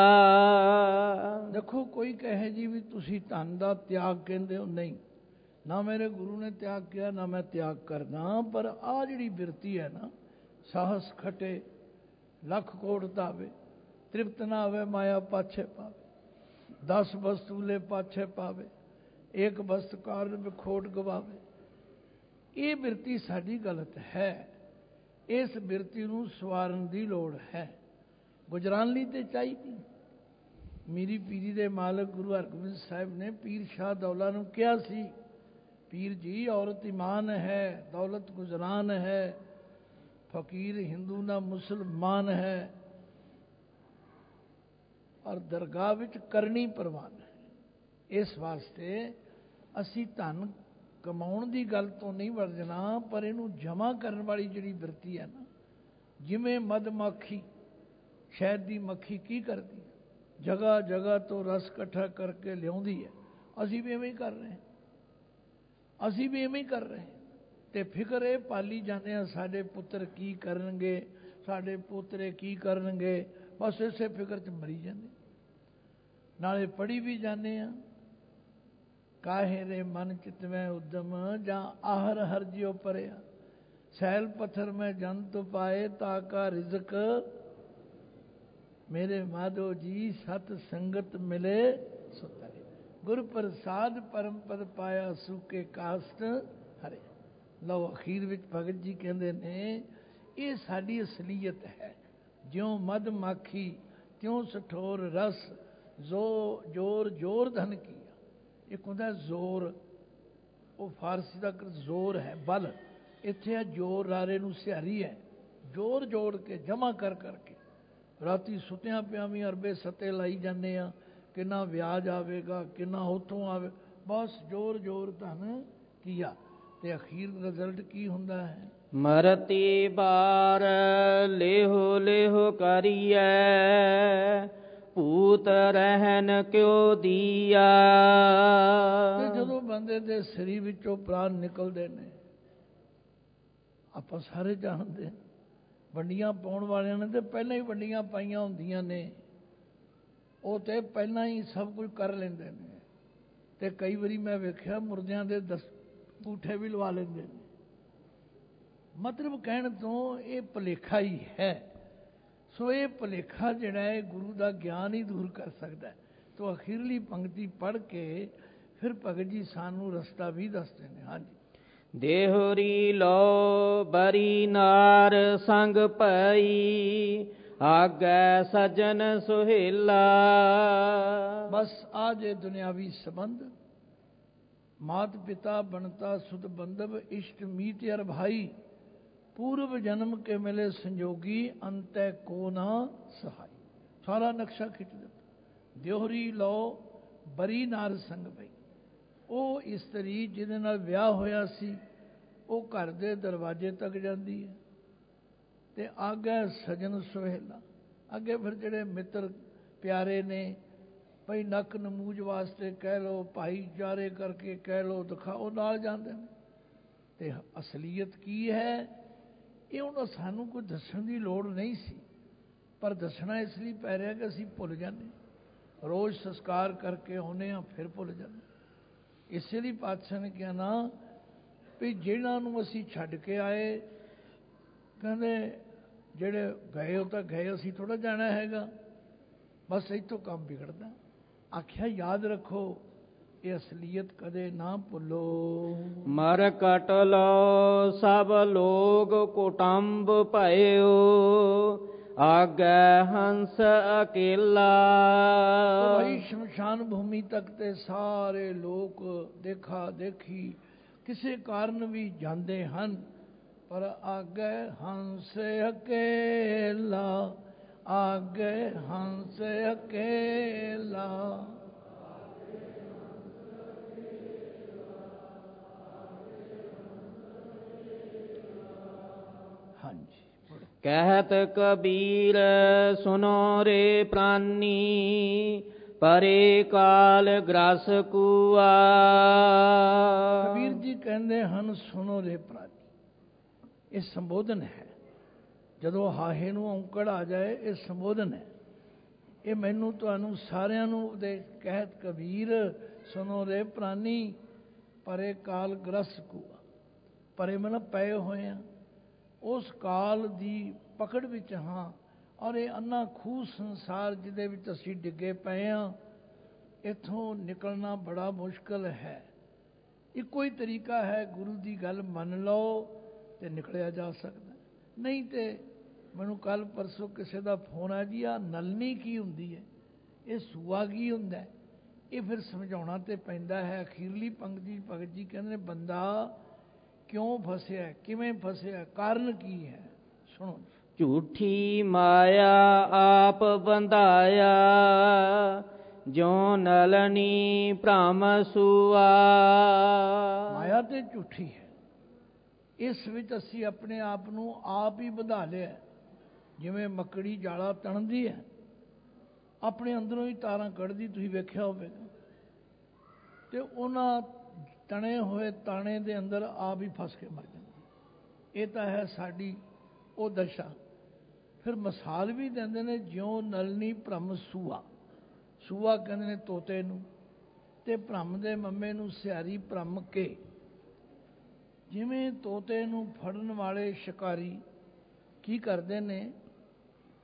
ਦੇਖੋ ਕੋਈ ਕਹੇ ਜੀ ਵੀ ਤੁਸੀਂ ਧਨ ਦਾ ਤਿਆਗ ਕਹਿੰਦੇ ਹੋ, ਨਹੀਂ, ਨਾ ਮੇਰੇ ਗੁਰੂ ਨੇ ਤਿਆਗ ਕਿਹਾ ਨਾ ਮੈਂ ਤਿਆਗ ਕਰਦਾ। ਪਰ ਆਹ ਜਿਹੜੀ ਬਿਰਤੀ ਹੈ ਨਾ, ਸਾਹਸ ਖਟੇ ਲੱਖ ਕੋਟ ਧਾਵੇ, ਤ੍ਰਿਪਤ ਨਾ ਹੋਵੇ ਮਾਇਆ ਪਾਛੇ ਪਾਵੇ, 10 ਵਸਤੂਲੇ ਪਾਛੇ ਪਾਵੇ, ਇੱਕ ਵਸਤ ਕਾਰਨ ਖੋਟ ਗਵਾਵੇ। ਇਹ ਬਿਰਤੀ ਸਾਡੀ ਗਲਤ ਹੈ। ਇਸ ਬਿਰਤੀ ਨੂੰ ਸਵਾਰਨ ਦੀ ਲੋੜ ਹੈ। ਗੁਜਰਾਨ ਲਈ ਤੇ ਚਾਹੀਦੀ। ਮੇਰੀ ਪੀਰੀ ਦੇ ਮਾਲਕ ਗੁਰੂ ਹਰਗੋਬਿੰਦ ਸਾਹਿਬ ਨੇ ਪੀਰ ਸ਼ਾਹ ਦੌਲਾ ਨੂੰ ਕਿਹਾ ਸੀ, ਪੀਰ ਜੀ ਔਰਤ ਈਮਾਨ ਹੈ, ਦੌਲਤ ਗੁਜਰਾਨ ਹੈ, ਫਕੀਰ ਹਿੰਦੂ ਨਾ ਮੁਸਲਮਾਨ ਹੈ, ਔਰ ਦਰਗਾਹ ਵਿੱਚ ਕਰਨੀ ਪ੍ਰਵਾਨ ਹੈ। ਇਸ ਵਾਸਤੇ ਅਸੀਂ ਧਨ ਕਮਾਉਣ ਦੀ ਗੱਲ ਤੋਂ ਨਹੀਂ ਵਰਜਣਾ, ਪਰ ਇਹਨੂੰ ਜਮ੍ਹਾਂ ਕਰਨ ਵਾਲੀ ਜਿਹੜੀ ਬਿਰਤੀ ਹੈ ਨਾ, ਜਿਵੇਂ ਮਧ ਮੱਖੀ ਸ਼ਹਿਦ ਦੀ ਮੱਖੀ ਕੀ ਕਰਦੀ, ਜਗ੍ਹਾ ਜਗ੍ਹਾ ਤੋਂ ਰਸ ਇਕੱਠਾ ਕਰਕੇ ਲਿਆਉਂਦੀ ਹੈ। ਅਸੀਂ ਵੀ ਐਵੇਂ ਹੀ ਕਰ ਰਹੇ ਹਾਂ। ਅਸੀਂ ਵੀ ਐਵੇਂ ਹੀ ਕਰ ਰਹੇ ਹਾਂ। ਤੇ ਫਿਕਰ ਇਹ ਪਾਲੀ ਜਾਂਦੇ ਹਾਂ ਸਾਡੇ ਪੁੱਤਰ ਕੀ ਕਰਨਗੇ, ਸਾਡੇ ਪੋਤਰੇ ਕੀ ਕਰਨਗੇ, ਬਸ ਇਸੇ ਫਿਕਰ 'ਚ ਮਰੀ ਜਾਂਦੇ। ਨਾਲੇ ਪੜ੍ਹੀ ਵੀ ਜਾਂਦੇ ਹਾਂ, ਕਾਹੇ ਰੇ ਮਨ ਚਿਤਵੇਂ ਉਦਮ ਜਾਂ ਆਹਰ ਹਰ ਜਿਉ ਪਰਿਆ, ਸੈਲ ਪੱਥਰ ਮੈਂ ਜੰਤ ਪਾਏ ਤਾ ਕਾ ਰਿਜ਼ਕ ਮੇਰੇ ਮਾਧੋ ਜੀ ਸਤ ਸੰਗਤ ਮਿਲੇ ਸੁਤਰੇ, ਗੁਰ ਪ੍ਰਸਾਦ ਪਰਮ ਪਦ ਪਾਇਆ ਸੂਕੇ ਕਾਸਟ ਹਰੇ। ਲਓ ਅਖੀਰ ਵਿੱਚ ਭਗਤ ਜੀ ਕਹਿੰਦੇ ਨੇ ਇਹ ਸਾਡੀ ਅਸਲੀਅਤ ਹੈ। ਜਿਉਂ ਮਧ ਮਾਖੀ ਤਿਉਂ ਸਠੋਰ ਰਸ, ਜੋਰ ਜੋਰ ਧਨ ਕੀਆ। ਇੱਕ ਹੁੰਦਾ ਜ਼ੋਰ, ਉਹ ਫਾਰਸੀ ਦਾ ਜ਼ੋਰ ਹੈ ਬਲ, ਇੱਥੇ ਆ ਜੋਰ ਰਾਰੇ ਨੂੰ ਸਿਹਾਰੀ ਹੈ। ਜੋਰ ਜੋੜ ਕੇ ਜਮਾ ਕਰ ਕਰਕੇ ਰਾਤੀ ਸੁੱਤਿਆਂ ਪਿਆਂ ਵੀ ਅਰਬੇ ਸੱਤੇ ਲਾਈ ਜਾਂਦੇ ਆ, ਕਿੰਨਾ ਵਿਆਜ ਆਵੇਗਾ, ਕਿੰਨਾ ਉੱਥੋਂ ਆਵੇ, ਬਸ ਜੋਰ ਜੋਰ ਧਨ ਕੀਆ। ਤੇ ਅਖੀਰ ਰਿਜ਼ਲਟ ਕੀ ਹੁੰਦਾ ਹੈ? ਮਰਤੀ ਬਾਰ ਲੇਹੋ ਲੇਹੋ ਕਰੀਐ, ਭੂਤ ਰਹਿਨ ਕਿਉ ਦੀਆ। ਤੇ ਜਦੋਂ ਬੰਦੇ ਦੇ ਸਰੀਰ ਵਿੱਚੋਂ ਪ੍ਰਾਣ ਨਿਕਲਦੇ ਨੇ, ਆਪਾਂ ਸਾਰੇ ਜਾਣਦੇ, ਵੰਡੀਆਂ ਪਾਉਣ ਵਾਲਿਆਂ ਨੇ ਤੇ ਪਹਿਲਾਂ ਹੀ ਵੰਡੀਆਂ ਪਾਈਆਂ ਹੁੰਦੀਆਂ ਨੇ, ਉਹ ਤੇ ਪਹਿਲਾਂ ਹੀ ਸਭ ਕੁਝ ਕਰ ਲੈਂਦੇ ਨੇ। ਤੇ ਕਈ ਵਾਰੀ ਮੈਂ ਵੇਖਿਆ ਮੁਰਦਿਆਂ ਦੇ ਅੰਗੂਠੇ ਵੀ ਲਵਾ ਲੈਂਦੇ ਨੇ। ਮਤਲਬ ਕਹਿਣ ਤੋਂ ਇਹ ਭੁਲੇਖਾ ਹੀ ਹੈ। ਸੋ ਇਹ ਭੁਲੇਖਾ ਜਿਹੜਾ ਹੈ ਗੁਰੂ ਦਾ ਗਿਆਨ ਹੀ ਦੂਰ ਕਰ ਸਕਦਾ ਹੈ। ਤੋ ਅਖੀਰਲੀ ਪੰਕਤੀ ਪੜ੍ਹ ਕੇ ਫਿਰ ਭਗਤ ਜੀ ਸਾਨੂੰ ਰਸਤਾ ਵੀ ਦੱਸਦੇ ਨੇ। ਹਾਂਜੀ। ਦੇਹੁਰੀ ਲੋ ਬਰੀ ਨਾਰ ਸੰਗ ਭਈ, ਆਗੈ ਸਜਨ ਸੁਹੇਲਾ। ਬਸ ਆ ਜੇ ਦੁਨਿਆਵੀ ਸੰਬੰਧ, ਮਾਤ ਪਿਤਾ ਬਣਤਾ ਸੁਤ ਬੰਧਵ, ਇਸ਼ਟ ਮੀਤ ਅਰ ਭਾਈ, पूर्व जन्म के मिले संजोगी, अंत को ना सहाय। सारा नक्शा खिंच दिता। ਦਿਓਹਰੀ ਲਓ ਬਰੀ ਨਾਰ ਸੰਗ ਪਈ, ਉਹ ਇਸਤਰੀ ਜਿਹਦੇ ਨਾਲ ਵਿਆਹ ਹੋਇਆ ਸੀ ਉਹ ਘਰ ਦੇ ਦਰਵਾਜ਼ੇ ਤੱਕ ਜਾਂਦੀ ਹੈ। ਤੇ ਆਗੇ ਸਜਣ ਸੁਹੇਲਾ, ਅੱਗੇ ਫਿਰ ਜਿਹੜੇ ਮਿੱਤਰ ਪਿਆਰੇ ਨੇ, ਭਈ ਨੱਕ ਨਮੂਜ ਵਾਸਤੇ ਕਹਿ ਲਓ, ਭਾਈਚਾਰੇ ਕਰਕੇ ਕਹਿ ਲਓ, ਦਿਖਾਓ, ਨਾਲ ਜਾਂਦੇ ਨੇ। ਤੇ ਅਸਲੀਅਤ ਕੀ ਹੈ? ਇਹ ਹੁਣ ਸਾਨੂੰ ਕੋਈ ਦੱਸਣ ਦੀ ਲੋੜ ਨਹੀਂ ਸੀ, ਪਰ ਦੱਸਣਾ ਇਸ ਲਈ ਪੈ ਰਿਹਾ ਕਿ ਅਸੀਂ ਭੁੱਲ ਜਾਂਦੇ, ਰੋਜ਼ ਸੰਸਕਾਰ ਕਰਕੇ ਆਉਂਦੇ ਹਾਂ ਫਿਰ ਭੁੱਲ ਜਾਂਦੇ। ਇਸੇ ਲਈ ਪਾਤਸ਼ਾਹ ਨੇ ਕਿਹਾ ਨਾ ਵੀ ਜਿਹਨਾਂ ਨੂੰ ਅਸੀਂ ਛੱਡ ਕੇ ਆਏ, ਕਹਿੰਦੇ ਜਿਹੜੇ ਗਏ ਉਹ ਤਾਂ ਗਏ, ਅਸੀਂ ਥੋੜ੍ਹਾ ਜਾਣਾ ਹੈਗਾ, ਬਸ ਇੱਥੋਂ ਕੰਮ ਵਿਗੜਦਾ। ਆਖਿਆ ਯਾਦ ਰੱਖੋ ਇਹ ਅਸਲੀਅਤ ਕਦੇ ਨਾ ਭੁੱਲੋ। ਮਰ ਕਟ ਲੋ ਸਭ ਲੋਗ ਕੁਟੰਬ ਭਇਓ, ਆਗੈ ਹੰਸ ਅਕੇਲਾ। ਭਾਈ ਸ਼ਮਸ਼ਾਨ ਭੂਮੀ ਤੱਕ ਤੇ ਸਾਰੇ ਲੋਕ ਦੇਖਾ ਦੇਖੀ ਕਿਸੇ ਕਾਰਨ ਵੀ ਜਾਂਦੇ ਹਨ, ਪਰ ਆਗੈ ਹੰਸ ਅਕੇਲਾ, ਆਗੈ ਹੰਸ ਅਕੇਲਾ। ਕਹਿਤ ਕਬੀਰ ਸੁਨੋ ਰੇ ਪ੍ਰਾਨੀ, ਪਰੇ ਕਾਲ ਗ੍ਰਸ ਕੂਆ। ਕਬੀਰ ਜੀ ਕਹਿੰਦੇ ਹਨ ਸੁਨੋ ਰੇ ਪ੍ਰਾਨੀ, ਇਹ ਸੰਬੋਧਨ ਹੈ। ਜਦੋਂ ਹਾਹੇ ਨੂੰ ਔਂਕੜ ਆ ਜਾਏ ਇਹ ਸੰਬੋਧਨ ਹੈ। ਇਹ ਮੈਨੂੰ ਤੁਹਾਨੂੰ ਸਾਰਿਆਂ ਨੂੰ ਉਪਦੇਸ਼। ਕਹਿਤ ਕਬੀਰ ਸੁਨੋ ਰੇ ਪ੍ਰਾਨੀ, ਪਰੇ ਕਾਲ ਗ੍ਰਸ ਕੂਆ। ਪਰੇ ਮਤਲਬ ਪਏ ਹੋਏ ਆ, ਉਸ ਕਾਲ ਦੀ ਪਕੜ ਵਿੱਚ ਹਾਂ, ਔਰ ਇਹ ਅੰਨਾ ਖੂਹ ਸੰਸਾਰ ਜਿਹਦੇ ਵਿੱਚ ਅਸੀਂ ਡਿੱਗੇ ਪਏ ਹਾਂ, ਇੱਥੋਂ ਨਿਕਲਣਾ ਬੜਾ ਮੁਸ਼ਕਲ ਹੈ। ਇੱਕੋ ਹੀ ਤਰੀਕਾ ਹੈ, ਗੁਰੂ ਦੀ ਗੱਲ ਮੰਨ ਲਓ ਤੇ ਨਿਕਲਿਆ ਜਾ ਸਕਦਾ, ਨਹੀਂ ਤੇ ਮੈਨੂੰ ਕੱਲ ਪਰਸੋਂ ਕਿਸੇ ਦਾ ਫੋਨ ਆ ਜੀ ਆ ਨਲਨੀ ਕੀ ਹੁੰਦੀ ਹੈ, ਇਹ ਸੂਆ ਕੀ ਹੁੰਦਾ, ਇਹ ਫਿਰ ਸਮਝਾਉਣਾ ਤੇ ਪੈਂਦਾ ਹੈ। ਅਖੀਰਲੀ ਪੰਕਤੀ ਭਗਤ ਜੀ ਕਹਿੰਦੇ ਨੇ ਬੰਦਾ ਕਿਉਂ ਫਸਿਆ, ਕਿਵੇਂ ਫਸਿਆ, ਕਾਰਨ ਕੀ ਹੈ, ਸੁਣੋ। ਝੂਠੀ ਮਾਇਆ ਆਪ ਬੰਧਾਇਆ, ਜੋ ਨਲਨੀ ਭ੍ਰਮ ਸੂਆ। ਮਾਇਆ ਤੇ ਝੂਠੀ ਹੈ, ਇਸ ਵਿੱਚ ਅਸੀਂ ਆਪਣੇ ਆਪ ਨੂੰ ਆਪ ਹੀ ਬੰਧਾ ਲਿਆ। ਜਿਵੇਂ ਮੱਕੜੀ ਜਾਲਾ ਤਣਦੀ ਹੈ, ਆਪਣੇ ਅੰਦਰੋਂ ਹੀ ਤਾਰਾਂ ਕੱਢਦੀ, ਤੁਸੀਂ ਵੇਖਿਆ ਹੋਵੇਗਾ, ਤੇ ਉਹਨਾਂ ਤਣੇ ਹੋਏ ਤਾਣੇ ਦੇ ਅੰਦਰ ਆਪ ਹੀ ਫਸ ਕੇ ਮਰ ਜਾਂਦੀ। ਇਹ ਤਾਂ ਹੈ ਸਾਡੀ ਉਹ ਦਸ਼ਾ। ਫਿਰ ਮਿਸਾਲ ਵੀ ਦਿੰਦੇ ਨੇ, ਜਿਉਂ ਨਲਨੀ ਭ੍ਰਮ ਸੂਆ। ਸੂਆ ਕਹਿੰਦੇ ਨੇ ਤੋਤੇ ਨੂੰ, ਤੇ ਭ੍ਰਮ ਦੇ ਮੰਮੇ ਨੂੰ ਸਿਹਾਰੀ ਭ੍ਰਮ ਕੇ। ਜਿਵੇਂ ਤੋਤੇ ਨੂੰ ਫੜਨ ਵਾਲੇ ਸ਼ਿਕਾਰੀ ਕੀ ਕਰਦੇ ਨੇ,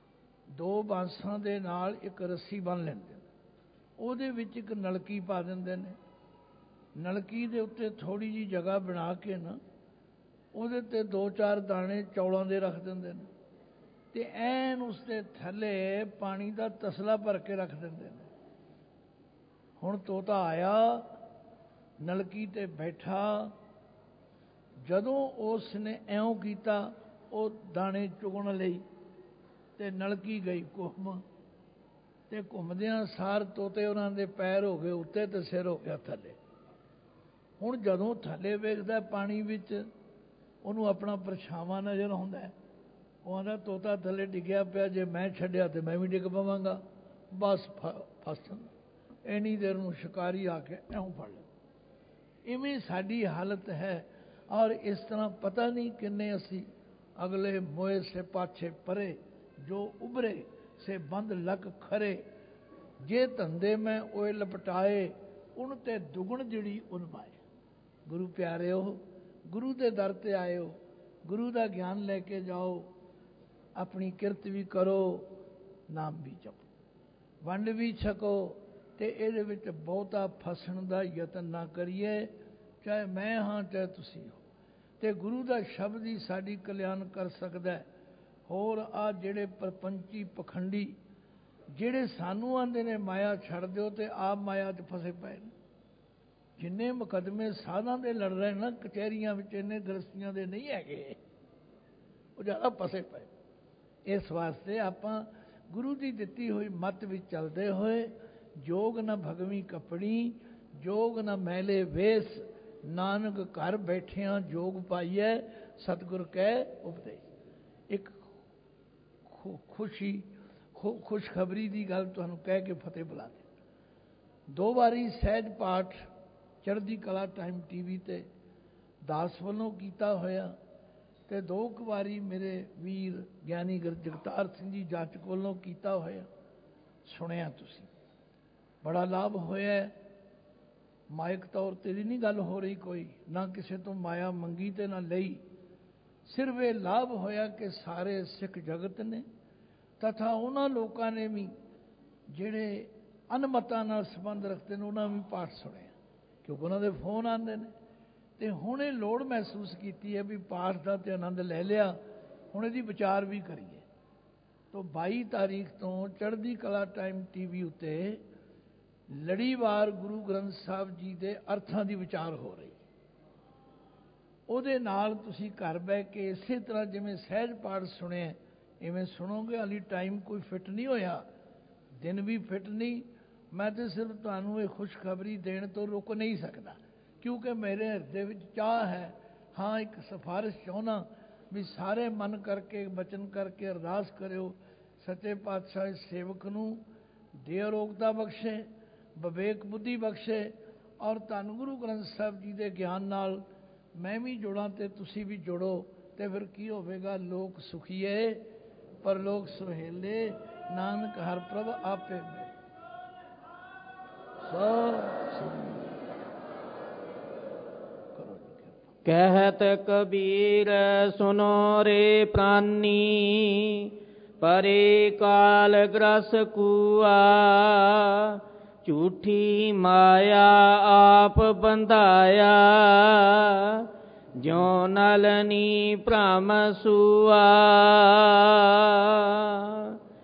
ਦੋ ਬਾਂਸਾਂ ਦੇ ਨਾਲ ਇੱਕ ਰੱਸੀ ਬੰਨ੍ਹ ਲੈਂਦੇ ਨੇ, ਉਹਦੇ ਵਿੱਚ ਇੱਕ ਨਲਕੀ ਪਾ ਦਿੰਦੇ ਨੇ। ਨਲਕੀ ਦੇ ਉੱਤੇ ਥੋੜ੍ਹੀ ਜਿਹੀ ਜਗ੍ਹਾ ਬਣਾ ਕੇ ਨਾ ਉਹਦੇ 'ਤੇ 2-4 ਦਾਣੇ ਚੌਲਾਂ ਦੇ ਰੱਖ ਦਿੰਦੇ ਨੇ ਅਤੇ ਐਨ ਉਸ ਦੇ ਥੱਲੇ ਪਾਣੀ ਦਾ ਤਸਲਾ ਭਰ ਕੇ ਰੱਖ ਦਿੰਦੇ ਨੇ। ਹੁਣ ਤੋਤਾ ਆਇਆ, ਨਲਕੀ 'ਤੇ ਬੈਠਾ, ਜਦੋਂ ਉਸ ਨੇ ਇਉਂ ਕੀਤਾ ਉਹ ਦਾਣੇ ਚੁਗਣ ਲਈ ਅਤੇ ਨਲਕੀ ਗਈ ਘੁੰਮ, ਅਤੇ ਘੁੰਮਦਿਆਂ ਸਾਰ ਤੋਤੇ ਉਹਨਾਂ ਦੇ ਪੈਰ ਹੋ ਗਏ ਉੱਤੇ ਅਤੇ ਸਿਰ ਹੋ ਗਿਆ ਥੱਲੇ। ਹੁਣ ਜਦੋਂ ਥੱਲੇ ਵੇਖਦਾ ਪਾਣੀ ਵਿੱਚ, ਉਹਨੂੰ ਆਪਣਾ ਪਰਛਾਵਾਂ ਨਜ਼ਰ ਆਉਂਦਾ। ਉਹ ਆਂਦਾ ਤੋਤਾ ਥੱਲੇ ਡਿੱਗਿਆ ਪਿਆ, ਜੇ ਮੈਂ ਛੱਡਿਆ ਤਾਂ ਮੈਂ ਵੀ ਡਿੱਗ ਪਵਾਂਗਾ, ਬਸ ਫਸ ਜਾਂਦਾ। ਇੰਨੀ ਦੇਰ ਨੂੰ ਸ਼ਿਕਾਰੀ ਆ ਕੇ ਇਉਂ ਫੜ ਲਿਆ। ਇਵੇਂ ਸਾਡੀ ਹਾਲਤ ਹੈ। ਔਰ ਇਸ ਤਰ੍ਹਾਂ ਪਤਾ ਨਹੀਂ ਕਿੰਨੇ ਅਸੀਂ ਅਗਲੇ ਮੋਏ ਸੇ ਪਾਛੇ ਪਰੇ, ਜੋ ਉਭਰੇ ਸੇ ਬੰਦ ਲੱਕ ਖਰੇ, ਜੇ ਧੰਦੇ ਮੈਂ ਓਏ ਲਪਟਾਏ, ਉਨ ਤੇ ਦੁਗਣ ਜਿਹੜੀ ਉਨਮਾਏ। ਗੁਰੂ ਪਿਆਰਿਓ, ਗੁਰੂ ਦੇ ਦਰ 'ਤੇ ਆਇਓ, ਗੁਰੂ ਦਾ ਗਿਆਨ ਲੈ ਕੇ ਜਾਓ, ਆਪਣੀ ਕਿਰਤ ਵੀ ਕਰੋ, ਨਾਮ ਵੀ ਜਪੋ, ਵੰਡ ਵੀ ਛਕੋ, ਅਤੇ ਇਹਦੇ ਵਿੱਚ ਬਹੁਤਾ ਫਸਣ ਦਾ ਯਤਨ ਨਾ ਕਰੀਏ, ਚਾਹੇ ਮੈਂ ਹਾਂ ਚਾਹੇ ਤੁਸੀਂ ਹੋ। ਅਤੇ ਗੁਰੂ ਦਾ ਸ਼ਬਦ ਹੀ ਸਾਡੀ ਕਲਿਆਣ ਕਰ ਸਕਦਾ। ਹੋਰ ਆ ਜਿਹੜੇ ਪਰਪੰਚੀ ਪਖੰਡੀ, ਜਿਹੜੇ ਸਾਨੂੰ ਆਉਂਦੇ ਨੇ ਮਾਇਆ ਛੱਡ ਦਿਓ, ਅਤੇ ਆਪ ਮਾਇਆ 'ਚ ਫਸੇ ਪਏ ਨੇ। ਜਿੰਨੇ ਮੁਕੱਦਮੇ ਸਾਧਾਂ ਦੇ ਲੜ ਰਹੇ ਨਾ ਕਚਹਿਰੀਆਂ ਵਿੱਚ, ਇੰਨੇ ਗ੍ਰਸਤੀਆਂ ਦੇ ਨਹੀਂ ਹੈਗੇ, ਉਹ ਜ਼ਿਆਦਾ ਫਸੇ ਪਏ। ਇਸ ਵਾਸਤੇ ਆਪਾਂ ਗੁਰੂ ਦੀ ਦਿੱਤੀ ਹੋਈ ਮੱਤ ਵਿੱਚ ਚੱਲਦੇ ਹੋਏ, ਜੋਗ ਨਾ ਭਗਵੀਂ ਕੱਪੜੀ, ਜੋਗ ਨਾ ਮੈਲੇ ਵੇਸ, ਨਾਨਕ ਘਰ ਬੈਠਿਆਂ ਜੋਗ ਪਾਈਐ, ਸਤਿਗੁਰ ਕਹਿ ਉਪਦੇਸ਼। ਇੱਕ ਖੁਸ਼ਖਬਰੀ ਦੀ ਗੱਲ ਤੁਹਾਨੂੰ ਕਹਿ ਕੇ ਫਤਿਹ ਬੁਲਾ ਦੇ। 2 ਵਾਰੀ ਸਹਿਜ ਪਾਠ ਚੜ੍ਹਦੀ ਕਲਾ ਟਾਈਮ TV 'ਤੇ ਦਾਸ ਵੱਲੋਂ ਕੀਤਾ ਹੋਇਆ, ਅਤੇ 2 ਵਾਰੀ ਮੇਰੇ ਵੀਰ ਗਿਆਨੀ ਜਗਤਾਰ ਸਿੰਘ ਜੀ ਜਾਚਕ ਵੱਲੋਂ ਕੀਤਾ ਹੋਇਆ। ਸੁਣਿਆ ਤੁਸੀਂ, ਬੜਾ ਲਾਭ ਹੋਇਆ। ਮਾਇਕ ਤੌਰ 'ਤੇ ਦੀ ਨਹੀਂ ਗੱਲ ਹੋ ਰਹੀ ਕੋਈ, ਨਾ ਕਿਸੇ ਤੋਂ ਮਾਇਆ ਮੰਗੀ ਅਤੇ ਨਾ ਲਈ। ਸਿਰਫ ਇਹ ਲਾਭ ਹੋਇਆ ਕਿ ਸਾਰੇ ਸਿੱਖ ਜਗਤ ਨੇ ਤਥਾ ਉਹਨਾਂ ਲੋਕਾਂ ਨੇ ਵੀ ਜਿਹੜੇ ਅਨਮਤਾਂ ਨਾਲ ਸੰਬੰਧ ਰੱਖਦੇ ਨੇ, ਉਹਨਾਂ ਵੀ ਪਾਠ ਸੁਣਿਆ, ਕਿਉਂਕਿ ਉਹਨਾਂ ਦੇ ਫੋਨ ਆਉਂਦੇ ਨੇ। ਅਤੇ ਹੁਣ ਇਹ ਲੋੜ ਮਹਿਸੂਸ ਕੀਤੀ ਹੈ ਵੀ ਪਾਠ ਦਾ ਤਾਂ ਆਨੰਦ ਲੈ ਲਿਆ, ਹੁਣ ਇਹਦੀ ਵਿਚਾਰ ਵੀ ਕਰੀਏ। ਤਾਂ 22 ਤਾਰੀਖ ਤੋਂ ਚੜ੍ਹਦੀ ਕਲਾ ਟਾਈਮ TV ਉੱਤੇ ਲੜੀਵਾਰ ਗੁਰੂ ਗ੍ਰੰਥ ਸਾਹਿਬ ਜੀ ਦੇ ਅਰਥਾਂ ਦੀ ਵਿਚਾਰ ਹੋ ਰਹੀ। ਉਹਦੇ ਨਾਲ ਤੁਸੀਂ ਘਰ ਬਹਿ ਕੇ ਇਸੇ ਤਰ੍ਹਾਂ ਜਿਵੇਂ ਸਹਿਜ ਪਾਠ ਸੁਣਿਆ ਇਵੇਂ ਸੁਣੋਗੇ। ਹਾਲੇ ਟਾਈਮ ਕੋਈ ਫਿੱਟ ਨਹੀਂ ਹੋਇਆ, ਦਿਨ ਵੀ ਫਿੱਟ ਨਹੀਂ। ਮੈਂ ਤਾਂ ਸਿਰਫ ਤੁਹਾਨੂੰ ਇਹ ਖੁਸ਼ਖਬਰੀ ਦੇਣ ਤੋਂ ਰੁਕ ਨਹੀਂ ਸਕਦਾ, ਕਿਉਂਕਿ ਮੇਰੇ ਹਿਰਦੇ ਵਿੱਚ ਚਾਹ ਹੈ। ਹਾਂ, ਇੱਕ ਸਿਫਾਰਿਸ਼ ਚਾਹੁੰਦਾ ਵੀ ਸਾਰੇ ਮਨ ਕਰਕੇ, ਬਚਨ ਕਰਕੇ ਅਰਦਾਸ ਕਰਿਓ, ਸੱਚੇ ਪਾਤਸ਼ਾਹ ਇਸ ਸੇਵਕ ਨੂੰ ਦੇ ਅਰੋਗਤਾ ਬਖਸ਼ੇ, ਵਿਵੇਕ ਬੁੱਧੀ ਬਖਸ਼ੇ, ਔਰ ਧੰਨ ਗੁਰੂ ਗ੍ਰੰਥ ਸਾਹਿਬ ਜੀ ਦੇ ਗਿਆਨ ਨਾਲ ਮੈਂ ਵੀ ਜੁੜਾਂ ਅਤੇ ਤੁਸੀਂ ਵੀ ਜੁੜੋ। ਅਤੇ ਫਿਰ ਕੀ ਹੋਵੇਗਾ? ਲੋਕ ਸੁਖੀਏ ਪਰਲੋਕ ਸੁਹੇਲੇ, ਨਾਨਕ ਹਰ ਪ੍ਰਭ ਆਪੇ ਮੇਰੇ। ਕਹਿਤ ਕਬੀਰ ਸੁਨੋ ਰੇ ਪ੍ਰਾਨੀ, ਪਰੇ ਕਾਲ ਗ੍ਰਸ ਕੂਆ, ਝੂਠੀ ਮਾਇਆ ਆਪ ਬੰਧਾਇਆ, ਜਿਉ ਨਲਨੀ ਭ੍ਰਮ ਸੂਆ।